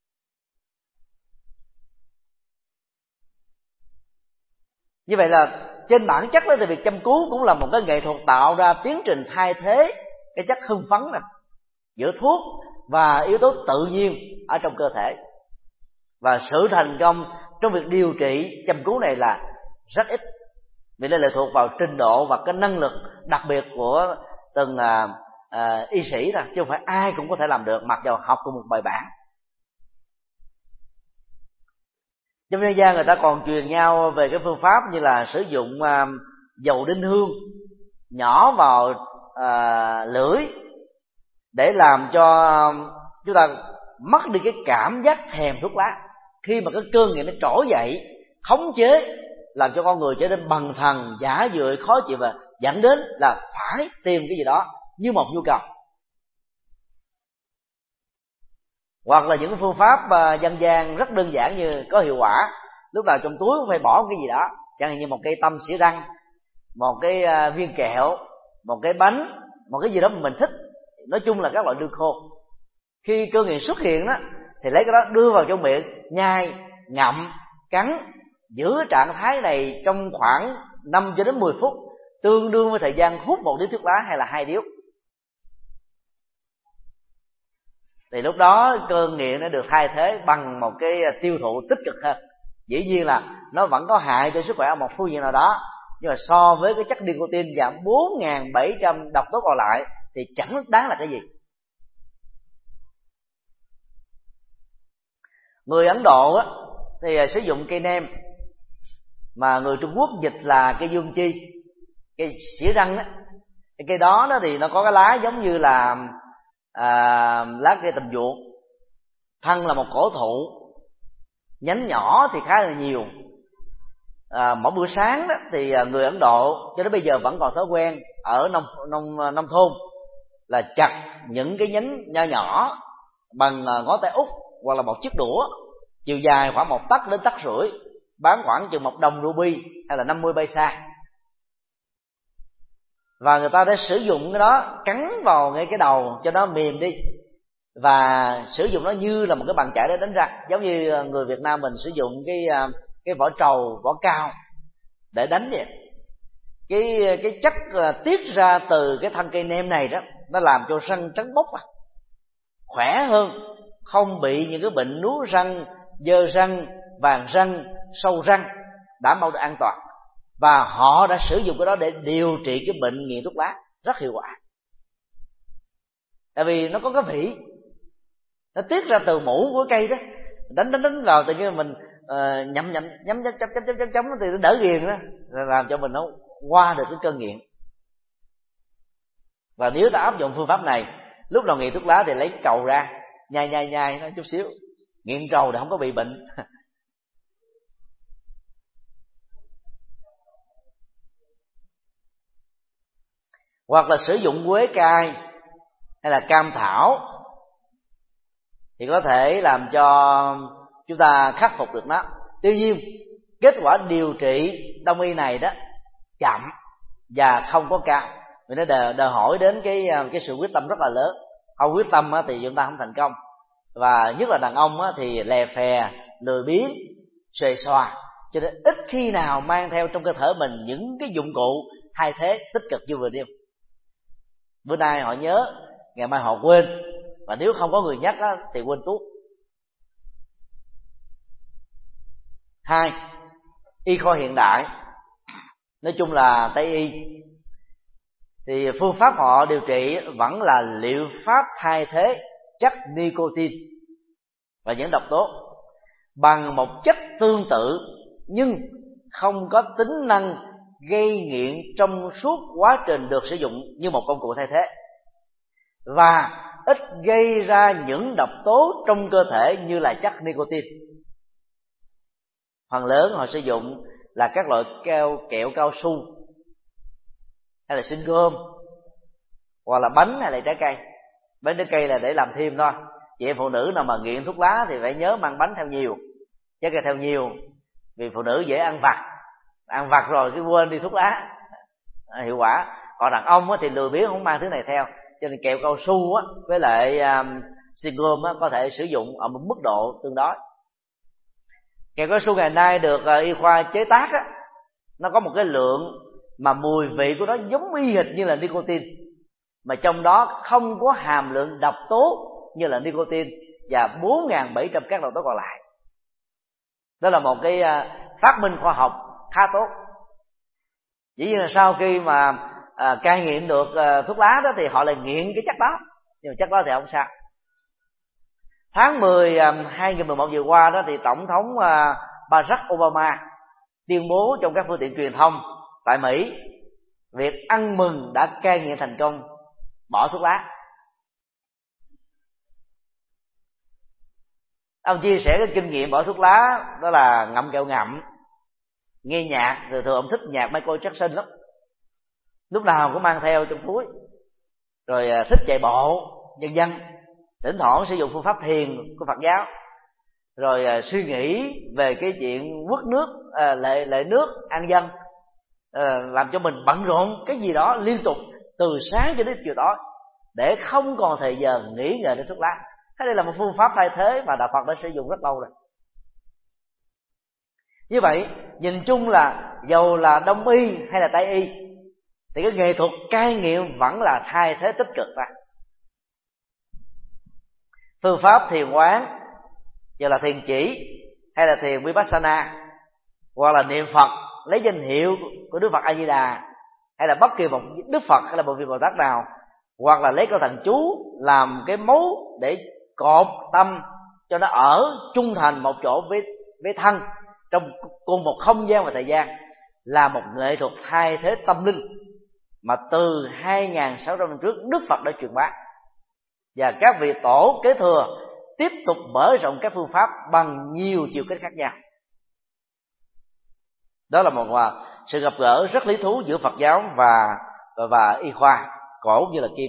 Như vậy là trên bản chất đó thì việc châm cứu cũng là một cái nghệ thuật tạo ra tiến trình thay thế cái chất hưng phấn này giữa thuốc và yếu tố tự nhiên ở trong cơ thể. Và sự thành công trong việc điều trị châm cứu này là rất ít, vì đây lệ thuộc vào trình độ và cái năng lực đặc biệt của từng y sĩ thôi, chứ không phải ai cũng có thể làm được mặc dù học cùng một bài bản. Trong dân gian người ta còn truyền nhau về cái phương pháp như là sử dụng dầu đinh hương nhỏ vào lưỡi để làm cho chúng ta mất đi cái cảm giác thèm thuốc lá. Khi mà cái cơn nghiện nó trỗi dậy, khống chế, làm cho con người trở nên bần thần, giả dưỡi, khó chịu và dẫn đến là phải tìm cái gì đó như một nhu cầu. Hoặc là những phương pháp dân gian rất đơn giản như có hiệu quả, lúc nào trong túi cũng phải bỏ cái gì đó, chẳng hạn như một cây tăm xỉa răng, một cái viên kẹo, một cái bánh, một cái gì đó mà mình thích, nói chung là các loại đường khô. Khi cơn nghiện xuất hiện đó thì lấy cái đó đưa vào trong miệng, nhai, ngậm, cắn giữ trạng thái này trong khoảng 5 cho đến 10 phút, tương đương với thời gian hút 1 điếu thuốc lá hay là 2 điếu. Thì lúc đó cơn nghiện nó được thay thế bằng một cái tiêu thụ tích cực hơn. Dĩ nhiên là nó vẫn có hại cho sức khỏe ở một phương diện nào đó, nhưng mà so với cái chất nicotine giảm 4.700 độc tố còn lại thì chẳng đáng là cái gì. Người Ấn Độ á, thì sử dụng cây nêm mà người Trung Quốc dịch là cây dương chi, cây xỉa răng đó. Cái cây đó thì nó có cái lá giống như là lá cây tầm ruột, thân là một cổ thụ, nhánh nhỏ thì khá là nhiều. Mỗi bữa sáng đó thì người Ấn Độ cho đến bây giờ vẫn còn thói quen ở nông thôn là chặt những cái nhánh nho nhỏ bằng ngón tay út hoặc là một chiếc đũa, chiều dài khoảng 1 tấc đến 1,5 tấc, bán khoảng chừng 1 đồng ruby hay là 50 paisa. Và người ta đã sử dụng cái đó cắn vào ngay cái đầu cho nó mềm đi, và sử dụng nó như là một cái bàn chải để đánh răng, giống như người Việt Nam mình sử dụng cái vỏ trầu, vỏ cao để đánh vậy. Cái chất tiết ra từ cái thân cây nêm này đó, nó làm cho răng trắng bóc, khỏe hơn, không bị những cái bệnh núi răng, dơ răng, vàng răng, sâu răng, đảm bảo được an toàn. Và họ đã sử dụng cái đó để điều trị cái bệnh nghiện thuốc lá rất hiệu quả. Tại vì nó có cái vị, nó tiết ra từ mũ của cây đó, đánh vào tự nhiên mình nhậm chấm thì nó đỡ ghiền đó, làm cho mình nó qua được cái cơn nghiện. Và nếu ta áp dụng phương pháp này, lúc nào nghiện thuốc lá thì lấy trầu ra nhai nó chút xíu, nghiện trầu thì không có bị bệnh. Hoặc là sử dụng quế cay hay là cam thảo thì có thể làm cho chúng ta khắc phục được nó. Tuy nhiên kết quả điều trị đông y này đó chậm và không có cao, vì nó đòi hỏi đến cái sự quyết tâm rất là lớn. Không quyết tâm thì chúng ta không thành công. Và nhất là đàn ông thì lè phè, lười biếng, xuề xòa, cho nên ít khi nào mang theo trong cơ thể mình những cái dụng cụ thay thế tích cực như vừa nêu. Bữa nay họ nhớ, ngày mai họ quên, và nếu không có người nhắc thì quên tuốt. 2. Y khoa hiện đại, nói chung là Tây y, thì phương pháp họ điều trị vẫn là liệu pháp thay thế chất nicotine và những độc tố bằng một chất tương tự nhưng không có tính năng gây nghiện trong suốt quá trình được sử dụng như một công cụ thay thế, và ít gây ra những độc tố trong cơ thể như là chất nicotine. Phần lớn họ sử dụng là các loại kẹo cao su hay là sinh gôm, hoặc là bánh hay là trái cây. Bánh trái cây là để làm thêm thôi. Chị phụ nữ nào mà nghiện thuốc lá thì phải nhớ mang bánh theo nhiều, trái cây theo nhiều, vì phụ nữ dễ ăn vặt rồi cái quên đi thuốc lá, hiệu quả. Còn đàn ông thì lười biếng không mang thứ này theo, cho nên kẹo cao su với lại sinh gôm có thể sử dụng ở một mức độ tương đối. Kẹo cao su ngày nay được y khoa chế tác nó có một cái lượng mà mùi vị của nó giống y hệt như là nicotine, mà trong đó không có hàm lượng độc tố như là nicotine và 4.700 các độc tố còn lại. Đó là một cái phát minh khoa học khá tốt. Dĩ nhiên là sau khi mà cai nghiện được thuốc lá đó thì họ lại nghiện cái chất đó, nhưng mà chất đó thì không sao. Tháng 10 2011 vừa qua đó thì Tổng thống Barack Obama tuyên bố trong các phương tiện truyền thông tại Mỹ việc ăn mừng đã cai nghiện thành công, bỏ thuốc lá. Ông chia sẻ cái kinh nghiệm bỏ thuốc lá đó là ngậm kẹo ngậm, nghe nhạc, thường ông thích nhạc Michael Jackson lắm, lúc nào cũng mang theo trong túi, rồi thích chạy bộ vân vân. Thỉnh thoảng sử dụng phương pháp thiền của Phật giáo, rồi suy nghĩ về cái chuyện quất nước, lệ nước, an dân, làm cho mình bận rộn cái gì đó liên tục từ sáng cho đến chiều tối để không còn thời giờ nghỉ ngơi để thuốc lá. Thế đây là một phương pháp thay thế và Đạo Phật đã sử dụng rất lâu rồi. Như vậy nhìn chung là dầu là đông y hay là tây y thì cái nghệ thuật cai nghiện vẫn là thay thế tích cực ra. Phương pháp thiền quán, giờ là thiền chỉ hay là thiền vipassana, hoặc là niệm Phật lấy danh hiệu của Đức Phật A Di Đà, hay là bất kỳ một Đức Phật hay là một vị Bồ Tát nào, hoặc là lấy câu thần chú làm cái mấu để cột tâm cho nó ở trung thành một chỗ với thân trong cùng một không gian và thời gian, là một nghệ thuật thay thế tâm linh mà từ 2.600 năm trước Đức Phật đã truyền bá, và các vị tổ kế thừa tiếp tục mở rộng các phương pháp bằng nhiều chiều kích khác nhau. Đó là một sự gặp gỡ rất lý thú giữa Phật giáo và y khoa cổ như là kim.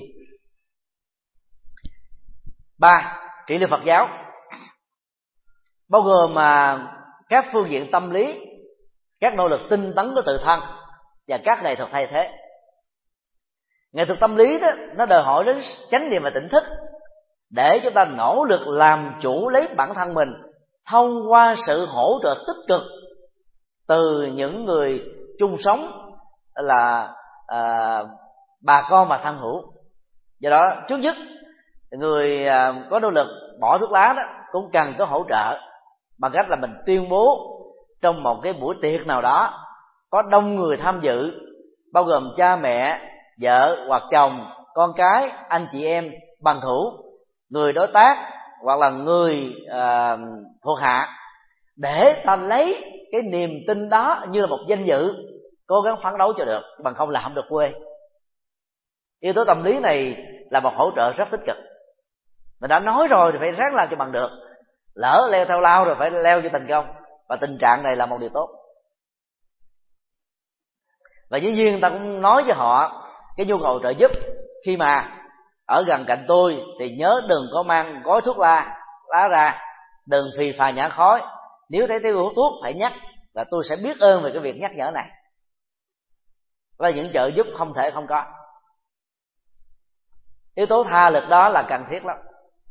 3. Trị liệu Phật giáo bao gồm các phương diện tâm lý, các nỗ lực tinh tấn của tự thân và các nghệ thuật thay thế. Nghệ thuật tâm lý đó nó đòi hỏi đến chánh niệm và tỉnh thức, để chúng ta nỗ lực làm chủ lấy bản thân mình thông qua sự hỗ trợ tích cực từ những người chung sống, là bà con và thân hữu. Do đó trước nhất, người có nỗ lực bỏ thuốc lá đó cũng cần có hỗ trợ bằng cách là mình tuyên bố trong một cái buổi tiệc nào đó có đông người tham dự, bao gồm cha mẹ, vợ hoặc chồng, con cái, anh chị em, bằng hữu, người đối tác hoặc là người thuộc hạ, để ta lấy cái niềm tin đó như là một danh dự, cố gắng phấn đấu cho được, bằng không là không được quê. Yếu tố tâm lý này là một hỗ trợ rất tích cực. Mình đã nói rồi thì phải ráng làm cho bằng được, lỡ leo theo lao rồi phải leo cho thành công, và tình trạng này là một điều tốt. Và dĩ nhiên ta cũng nói với họ cái nhu cầu trợ giúp, khi mà ở gần cạnh tôi thì nhớ đừng có mang gói thuốc lá ra, đừng phì phà nhả khói, nếu thấy hút thuốc phải nhắc, và tôi sẽ biết ơn về cái việc nhắc nhở này. Và những trợ giúp không thể không có. Yếu tố tha lực đó là cần thiết lắm.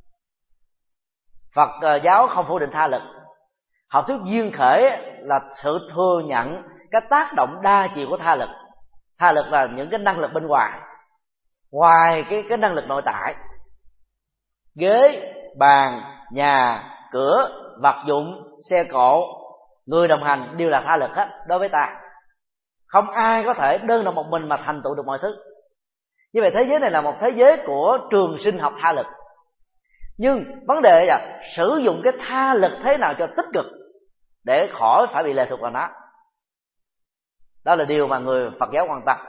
Phật giáo không phủ định tha lực. Học thuyết duyên khởi là sự thừa nhận cái tác động đa chiều của tha lực. Tha lực là những cái năng lực bên ngoài, ngoài cái năng lực nội tại. Ghế, bàn, nhà, cửa, vật dụng, xe cộ, người đồng hành đều là tha lực hết đối với ta. Không ai có thể đơn độc một mình mà thành tựu được mọi thứ. Như vậy thế giới này là một thế giới của trường sinh học tha lực. Nhưng vấn đề là sử dụng cái tha lực thế nào cho tích cực, để khỏi phải bị lệ thuộc vào nó. Đó là điều mà người Phật giáo quan tâm.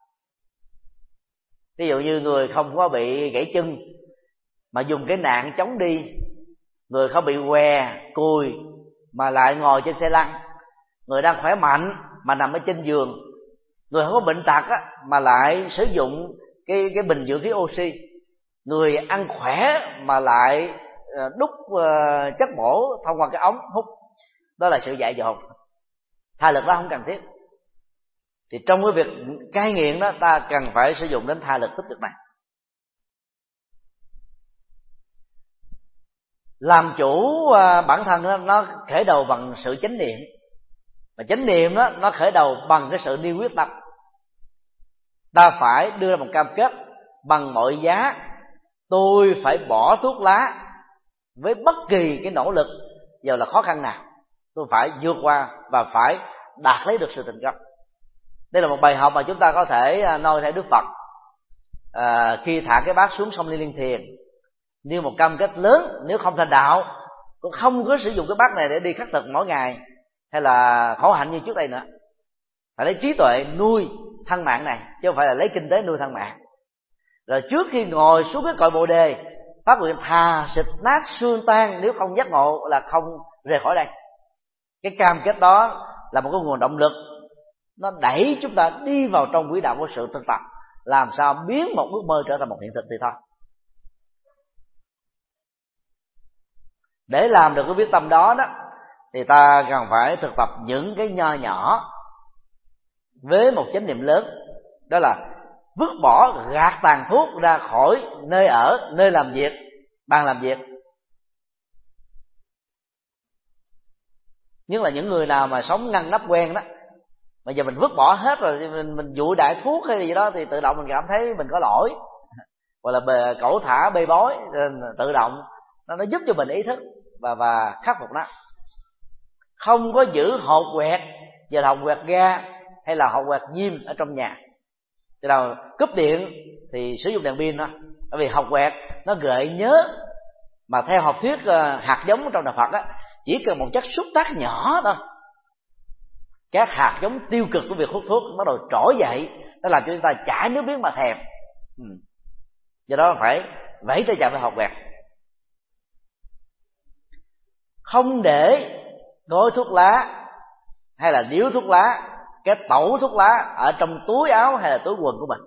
Ví dụ như người không có bị gãy chân mà dùng cái nạn chống đi, người không bị què, cùi mà lại ngồi trên xe lăn, người đang khỏe mạnh mà nằm ở trên giường, người không có bệnh tật mà lại sử dụng cái bình dự khí oxy, người ăn khỏe mà lại đút chất bổ thông qua cái ống hút. Đó là sự dại dột. Tha lực đó không cần thiết. Thì trong cái việc cai nghiện đó, ta cần phải sử dụng đến tha lực tích cực này. Làm chủ bản thân đó, nó khởi đầu bằng sự chánh niệm, và chánh niệm đó nó khởi đầu bằng cái sự đi quyết tâm. Ta phải đưa ra một cam kết bằng mọi giá, tôi phải bỏ thuốc lá với bất kỳ cái nỗ lực giờ là khó khăn nào, tôi phải vượt qua và phải đạt lấy được sự thành công. Đây là một bài học mà chúng ta có thể noi theo Đức Phật khi thả cái bát xuống sông Ly Liên Thiền, như một cam kết lớn. Nếu không thành đạo, cũng không có sử dụng cái bát này để đi khắc thực mỗi ngày hay là khổ hạnh như trước đây nữa. Phải lấy trí tuệ nuôi thân mạng này, chứ không phải là lấy kinh tế nuôi thân mạng. Rồi trước khi ngồi xuống cái cội Bồ Đề, phát nguyện thà xịt nát xương tan nếu không giác ngộ là không rời khỏi đây. Cái cam kết đó là một cái nguồn động lực, nó đẩy chúng ta đi vào trong quỹ đạo của sự thực tập, làm sao biến một ước mơ trở thành một hiện thực thì thôi. Để làm được cái quyết tâm đó thì ta cần phải thực tập những cái nho nhỏ với một chánh niệm lớn. Đó là vứt bỏ, gạt tàn thuốc ra khỏi nơi ở, nơi làm việc, bàn làm việc. Nhất là những người nào mà sống ngăn nắp quen đó, mà giờ mình vứt bỏ hết rồi, mình dụi đại thuốc hay gì đó, thì tự động mình cảm thấy mình có lỗi, hoặc là cẩu thả bê bối, tự động nó giúp cho mình ý thức và khắc phục nó. Không có giữ hột quẹt, giờ là hột quẹt ga hay là hột quẹt diêm ở trong nhà. Thì nào cúp điện thì sử dụng đèn pin thôi, bởi vì hột quẹt nó gợi nhớ. Mà theo học thuyết hạt giống trong đạo Phật á, chỉ cần một chất xúc tác nhỏ thôi, các hạt giống tiêu cực của việc hút thuốc bắt đầu trỗi dậy, nó làm cho chúng ta chảy nước miếng mà thèm. Do đó phải vẫy tay chạm vào hột quẹt. Không để gói thuốc lá hay là điếu thuốc lá, cái tẩu thuốc lá ở trong túi áo hay là túi quần của mình.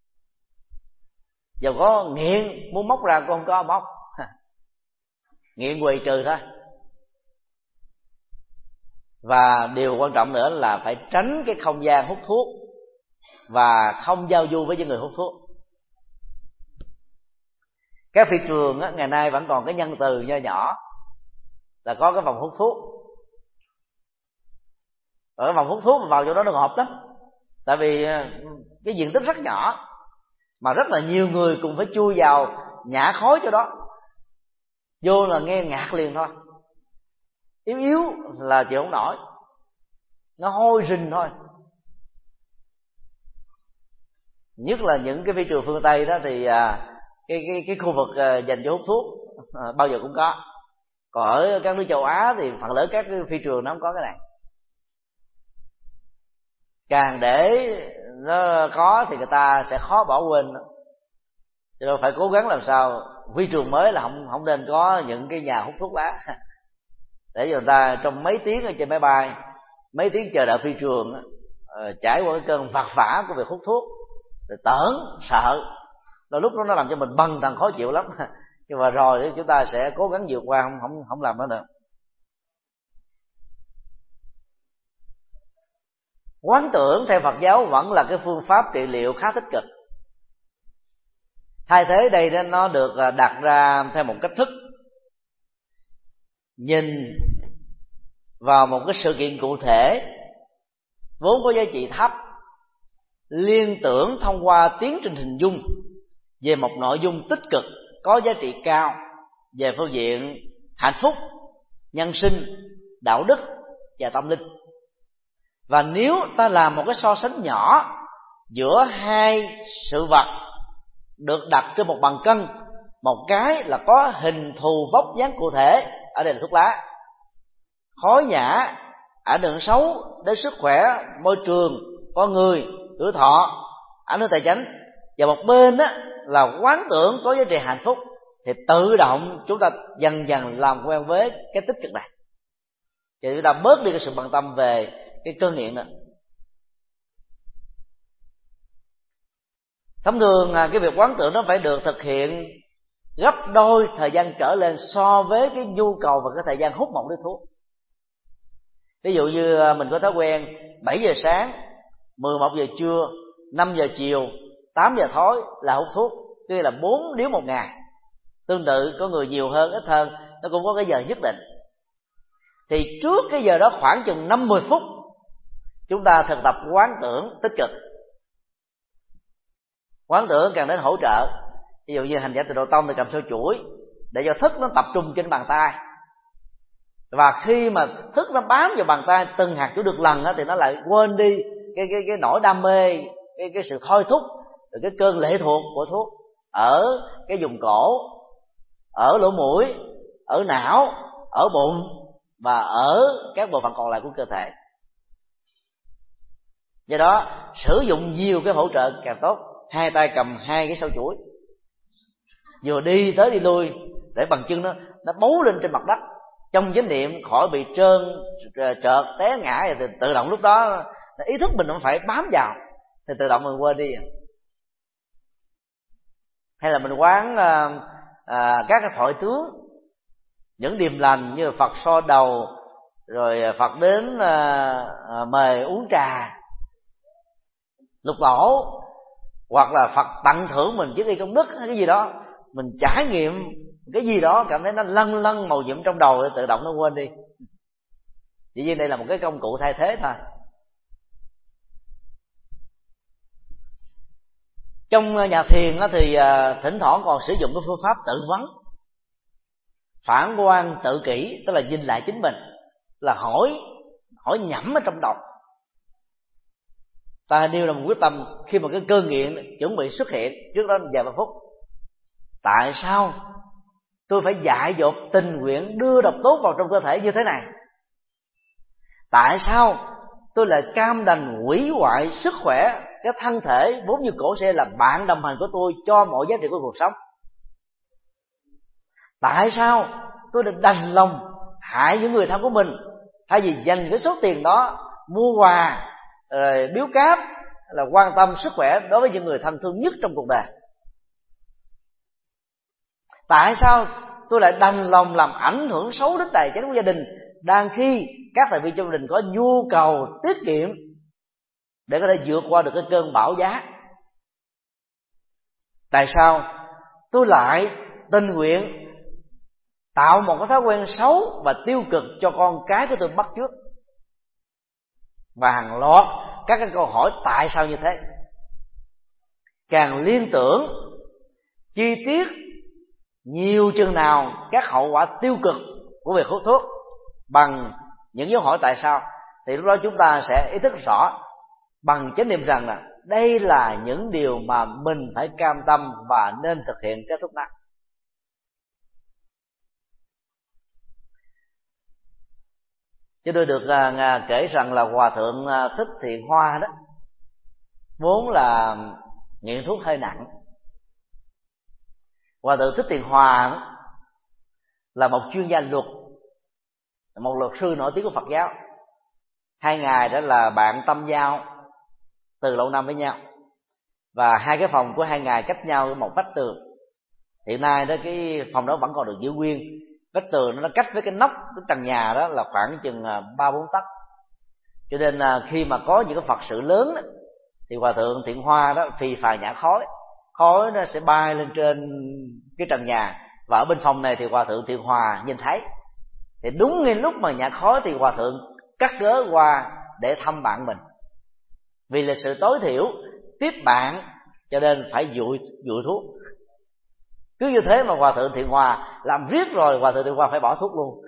Giờ có nghiện muốn móc ra, con không có móc, nghiện quỳ trừ thôi. Và điều quan trọng nữa là phải tránh cái không gian hút thuốc và không giao du với những người hút thuốc. Các phi trường á, ngày nay vẫn còn cái nhân từ nho nhỏ là có cái phòng hút thuốc. Ở cái phòng hút thuốc mà vào chỗ đó nó ngọt lắm, tại vì cái diện tích rất nhỏ mà rất là nhiều người cùng phải chui vào nhả khói cho đó. Vô là nghe ngạt liền thôi, yếu yếu là chịu không nổi, nó hôi rình thôi. Nhất là những cái phi trường phương Tây đó thì cái khu vực dành cho hút thuốc bao giờ cũng có. Còn ở các nước châu Á thì phần lớn các cái phi trường nó không có cái này. Càng để nó có thì người ta sẽ khó bỏ quên. Cho nên phải cố gắng làm sao phi trường mới là không nên có những cái nhà hút thuốc lá, để cho người ta trong mấy tiếng ở trên máy bay, mấy tiếng chờ đợi phi trường, trải qua cái cơn vặt vả của việc hút thuốc, rồi tởn sợ, đôi lúc nó làm cho mình bần thần khó chịu lắm. Nhưng mà rồi thì chúng ta sẽ cố gắng vượt qua, không làm nó được. Quán tưởng theo Phật giáo vẫn là cái phương pháp trị liệu khá tích cực. Thay thế đây nó được đặt ra theo một cách thức nhìn vào một cái sự kiện cụ thể vốn có giá trị thấp, liên tưởng thông qua tiến trình hình dung về một nội dung tích cực có giá trị cao về phương diện hạnh phúc, nhân sinh, đạo đức và tâm linh. Và nếu ta làm một cái so sánh nhỏ giữa hai sự vật được đặt trên một bàn cân, một cái là có hình thù vóc dáng cụ thể, ở đây là thuốc lá, khói nhả ảnh hưởng xấu đến sức khỏe, môi trường, con người, tuổi thọ, ảnh hưởng tài chính, và một bên đó là quán tưởng có giá trị hạnh phúc, thì tự động chúng ta dần dần làm quen với cái tích cực này, thì chúng ta bớt đi cái sự bận tâm về cái cơn nghiện đó. Thông thường cái việc quán tưởng nó phải được thực hiện gấp đôi thời gian trở lên so với cái nhu cầu và cái thời gian hút một điếu thuốc. Ví dụ như mình có thói quen 7 giờ sáng, 11 giờ trưa, 5 giờ chiều, 8 giờ tối là hút thuốc, tức là 4 điếu một ngày. Tương tự có người nhiều hơn ít hơn, nó cũng có cái giờ nhất định. Thì trước cái giờ đó khoảng chừng 5-10 phút chúng ta thực tập quán tưởng tích cực. Quán tưởng càng đến hỗ trợ. Ví dụ như hành giả Tịnh Độ Tông thì cầm sâu chuỗi để cho thức nó tập trung trên bàn tay, và khi mà thức nó bám vào bàn tay từng hạt chuỗi được lần đó, thì nó lại quên đi cái nỗi đam mê, cái sự thôi thúc, rồi cái cơn lệ thuộc của thuốc ở cái vùng cổ, ở lỗ mũi, ở não, ở bụng và ở các bộ phận còn lại của cơ thể. Do đó sử dụng nhiều cái hỗ trợ càng tốt. Hai tay cầm hai cái sâu chuỗi, vừa đi tới đi lui để bằng chân nó bấu lên trên mặt đất, trong chánh niệm khỏi bị trơn trợt té ngã, thì tự động lúc đó ý thức mình nó phải bám vào, thì tự động mình quên đi. Hay là mình quán các cái thoại tướng, những điềm lành như Phật so đầu, rồi Phật đến mời uống trà, lục tổ, hoặc là Phật tặng thưởng mình chiếc ly công đức hay cái gì đó, mình trải nghiệm cái gì đó cảm thấy nó lân lân màu nhiệm trong đầu, thì tự động nó quên đi. Dĩ nhiên đây là một cái công cụ thay thế thôi. Trong nhà thiền thì thỉnh thoảng còn sử dụng cái phương pháp tự vấn, phản quan tự kỷ, tức là nhìn lại chính mình, là hỏi nhẩm ở trong đầu. Ta nêu là một quyết tâm khi mà cái cơn nghiện chuẩn bị xuất hiện, trước đó vài ba phút: tại sao tôi phải dại dột tình nguyện đưa độc tố vào trong cơ thể như thế này? Tại sao tôi lại cam đành hủy hoại sức khỏe, cái thân thể vốn như cổ xe là bạn đồng hành của tôi cho mọi giá trị của cuộc sống? Tại sao tôi lại đành lòng hại những người thân của mình, thay vì dành cái số tiền đó mua quà, biếu cáp, là quan tâm sức khỏe đối với những người thân thương nhất trong cuộc đời? Tại sao tôi lại đành lòng làm ảnh hưởng xấu đến tài chính của gia đình, đang khi các thành viên trong gia đình có nhu cầu tiết kiệm để có thể vượt qua được cái cơn bão giá? Tại sao tôi lại tình nguyện tạo một cái thói quen xấu và tiêu cực cho con cái của tôi bắt chước? Và hàng loạt các cái câu hỏi tại sao như thế. Càng liên tưởng chi tiết nhiều chừng nào các hậu quả tiêu cực của việc hút thuốc bằng những dấu hỏi tại sao, thì lúc đó chúng ta sẽ ý thức rõ bằng chánh niệm rằng là đây là những điều mà mình phải cam tâm và nên thực hiện kết thúc nó. Chứ tôi được kể rằng là Hòa Thượng Thích Thiện Hoa đó vốn là nghiện thuốc hơi nặng. Hòa Thượng Thích Thiện Hoa là một chuyên gia luật, một luật sư nổi tiếng của Phật giáo. Hai ngài đó là bạn tâm giao từ lâu năm với nhau, và hai cái phòng của hai ngài cách nhau một vách tường. Hiện nay đó cái phòng đó vẫn còn được giữ nguyên, vách tường nó cách với cái nóc cái trần nhà đó là khoảng chừng 3-4 tấc. Cho nên khi mà có những cái Phật sự lớn đó, thì Hòa Thượng Thiện Hoa đó phì phà nhả khói nó sẽ bay lên trên cái trần nhà, và ở bên phòng này thì Hòa Thượng Thiện Hòa nhìn thấy. Thì đúng ngay lúc mà nhả khói thì Hòa Thượng cắt cớ qua để thăm bạn mình, vì là sự tối thiểu tiếp bạn, cho nên phải dụi thuốc. Cứ như thế mà Hòa Thượng Thiện Hòa làm riết rồi Hòa Thượng Thiện Hòa phải bỏ thuốc luôn.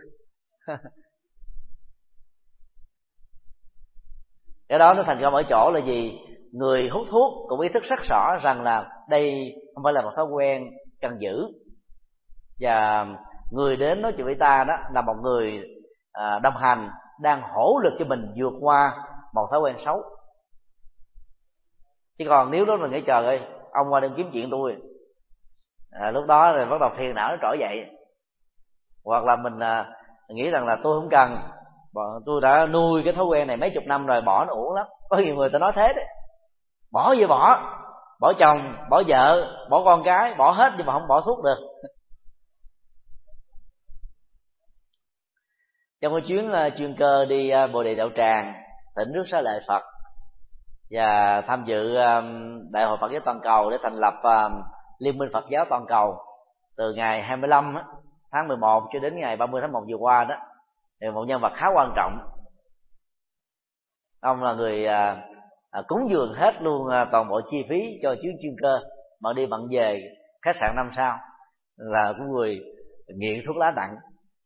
Cái đó nó thành công ở chỗ là gì? Người hút thuốc cũng ý thức rất rõ rằng là đây không phải là một thói quen cần giữ, và người đến nói chuyện với ta đó là một người đồng hành đang hỗ lực cho mình vượt qua một thói quen xấu. Chứ còn nếu đó mình nghĩ trời ơi, ông qua đừng kiếm chuyện tôi, lúc đó rồi bắt đầu phiền não nó trỗi dậy. Hoặc là mình nghĩ rằng là tôi không cần, tôi đã nuôi cái thói quen này mấy chục năm rồi, bỏ nó uổng lắm. Có nhiều người ta nói thế đấy, bỏ gì bỏ chồng, bỏ vợ, bỏ con cái, bỏ hết nhưng mà không bỏ thuốc được. Trong cái chuyến chuyên cơ đi Bồ Đề Đạo Tràng, tỉnh Rước Xá Lợi Phật, và tham dự Đại hội Phật giáo toàn cầu để thành lập Liên minh Phật giáo toàn cầu từ ngày 25 tháng 11 cho đến ngày 30 tháng 1 vừa qua đó, thì một nhân vật khá quan trọng. Ông là người cúng dường hết luôn toàn bộ chi phí cho chuyến chuyên cơ, mà đi bận về khách sạn 5 sao, là của người nghiện thuốc lá nặng.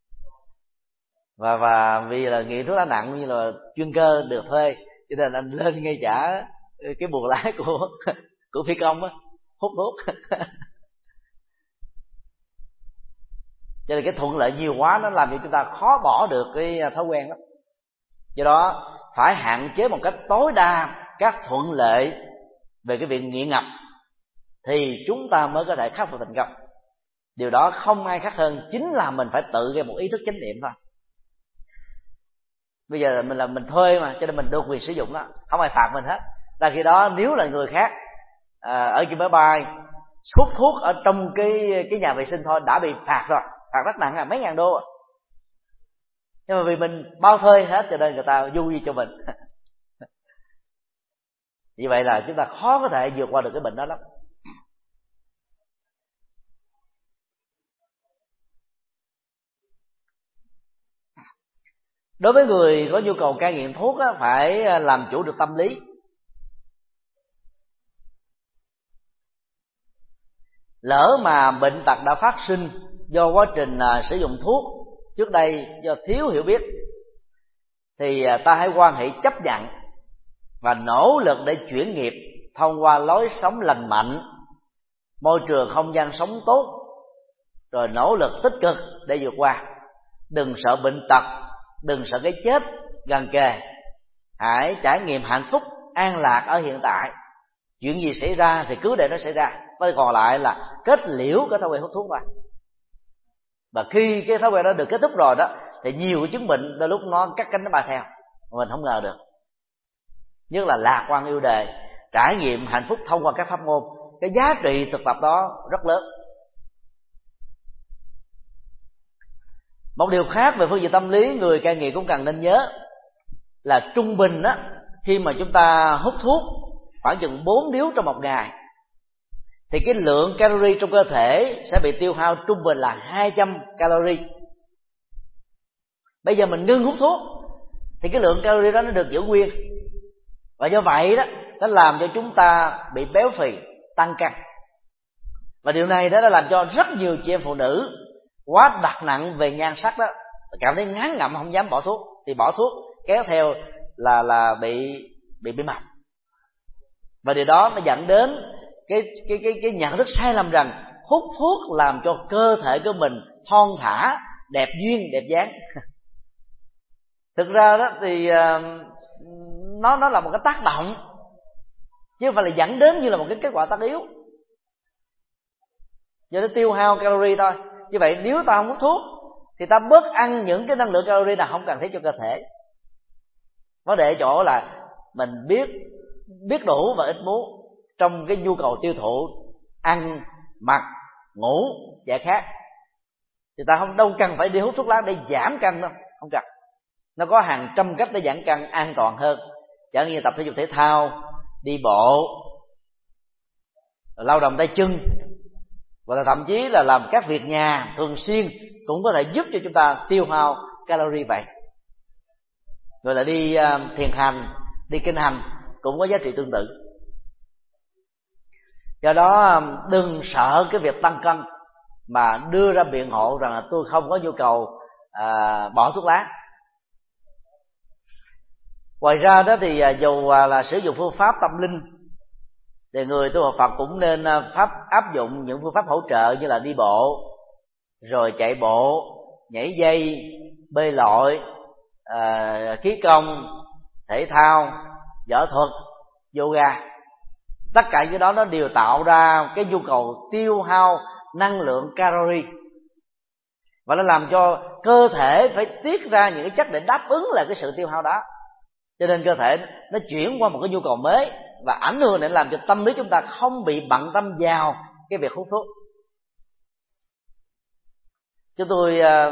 Và vì là nghiện thuốc lá nặng như là chuyên cơ được thuê, cho nên anh lên ngay trả cái buồng lái của phi công á, hút thuốc. Cho nên cái thuận lợi nhiều quá nó làm cho chúng ta khó bỏ được cái thói quen lắm. Do đó phải hạn chế một cách tối đa các thuận lợi về cái việc nghiện ngập, thì chúng ta mới có thể khắc phục thành công. Điều đó không ai khác hơn chính là mình phải tự gây một ý thức chánh niệm thôi. Bây giờ mình thuê mà, cho nên mình được quyền sử dụng đó, không ai phạt mình hết. Là khi đó nếu là người khác ở trên máy bay hút thuốc ở trong cái nhà vệ sinh thôi đã bị phạt rồi, phạt rất nặng, mấy ngàn đô. Nhưng mà vì mình bao thuê hết cho nên người ta vui cho mình. Như vậy là chúng ta khó có thể vượt qua được cái bệnh đó lắm. Đối với người có nhu cầu cai nghiện thuốc á, phải làm chủ được tâm lý. Lỡ mà bệnh tật đã phát sinh do quá trình sử dụng thuốc trước đây do thiếu hiểu biết, thì ta hãy quan hệ chấp nhận và nỗ lực để chuyển nghiệp thông qua lối sống lành mạnh, môi trường không gian sống tốt, rồi nỗ lực tích cực để vượt qua. Đừng sợ bệnh tật, đừng sợ cái chết gần kề. Hãy trải nghiệm hạnh phúc an lạc ở hiện tại. Chuyện gì xảy ra thì cứ để nó xảy ra, tới còn lại là kết liễu cái thói quen hút thuốc thôi. Và khi cái thói quen đó được kết thúc rồi đó, thì nhiều cái chứng bệnh đôi lúc nó cắt cánh nó bay theo, mình không ngờ được. Nhất là lạc quan yêu đời, trải nghiệm hạnh phúc thông qua các pháp môn, cái giá trị thực tập đó rất lớn. Một điều khác về phương diện tâm lý, người cai nghiện cũng cần nên nhớ là trung bình á, khi mà chúng ta hút thuốc khoảng chừng 4 điếu trong một ngày, thì cái lượng calorie trong cơ thể sẽ bị tiêu hao trung bình là 200 calorie. Bây giờ mình ngưng hút thuốc thì cái lượng calorie đó nó được giữ nguyên, và do vậy đó nó làm cho chúng ta bị béo phì, tăng cân. Và điều này đó đã làm cho rất nhiều chị em phụ nữ quá đặt nặng về nhan sắc đó, cảm thấy ngán ngẩm không dám bỏ thuốc, thì bỏ thuốc kéo theo là bị mập. Và điều đó nó dẫn đến cái nhận thức sai lầm rằng hút thuốc làm cho cơ thể của mình thon thả, đẹp duyên, đẹp dáng. Thực ra đó thì nó là một cái tác động, chứ không phải là dẫn đến như là một cái kết quả tất yếu. Do nó tiêu hao calorie thôi. Như vậy nếu ta không hút thuốc thì ta bớt ăn những cái năng lượng calorie nào không cần thiết cho cơ thể. Vấn đề ở chỗ là mình biết đủ và ít muốn trong cái nhu cầu tiêu thụ ăn, mặc, ngủ, giải khát. Thì ta đâu cần phải đi hút thuốc lá để giảm cân đâu, không cần. Nó có hàng trăm cách để giảm cân an toàn hơn, chẳng như tập thể dục thể thao, đi bộ, lao động tay chân, và là thậm chí là làm các việc nhà thường xuyên cũng có thể giúp cho chúng ta tiêu hao calorie vậy. Rồi là đi thiền hành, đi kinh hành cũng có giá trị tương tự. Do đó đừng sợ cái việc tăng cân mà đưa ra biện hộ rằng là tôi không có nhu cầu bỏ thuốc lá. Ngoài ra đó thì dù là sử dụng phương pháp tâm linh, thì người tu học Phật cũng nên áp dụng những phương pháp hỗ trợ như là đi bộ, rồi chạy bộ, nhảy dây, bơi lội, khí công, thể thao, võ thuật, yoga. Tất cả những đó nó đều tạo ra cái nhu cầu tiêu hao năng lượng calorie, và nó làm cho cơ thể phải tiết ra những cái chất để đáp ứng lại cái sự tiêu hao đó. Cho nên cơ thể nó chuyển qua một cái nhu cầu mới, và ảnh hưởng để làm cho tâm lý chúng ta không bị bận tâm vào cái việc hút thuốc. Chúng tôi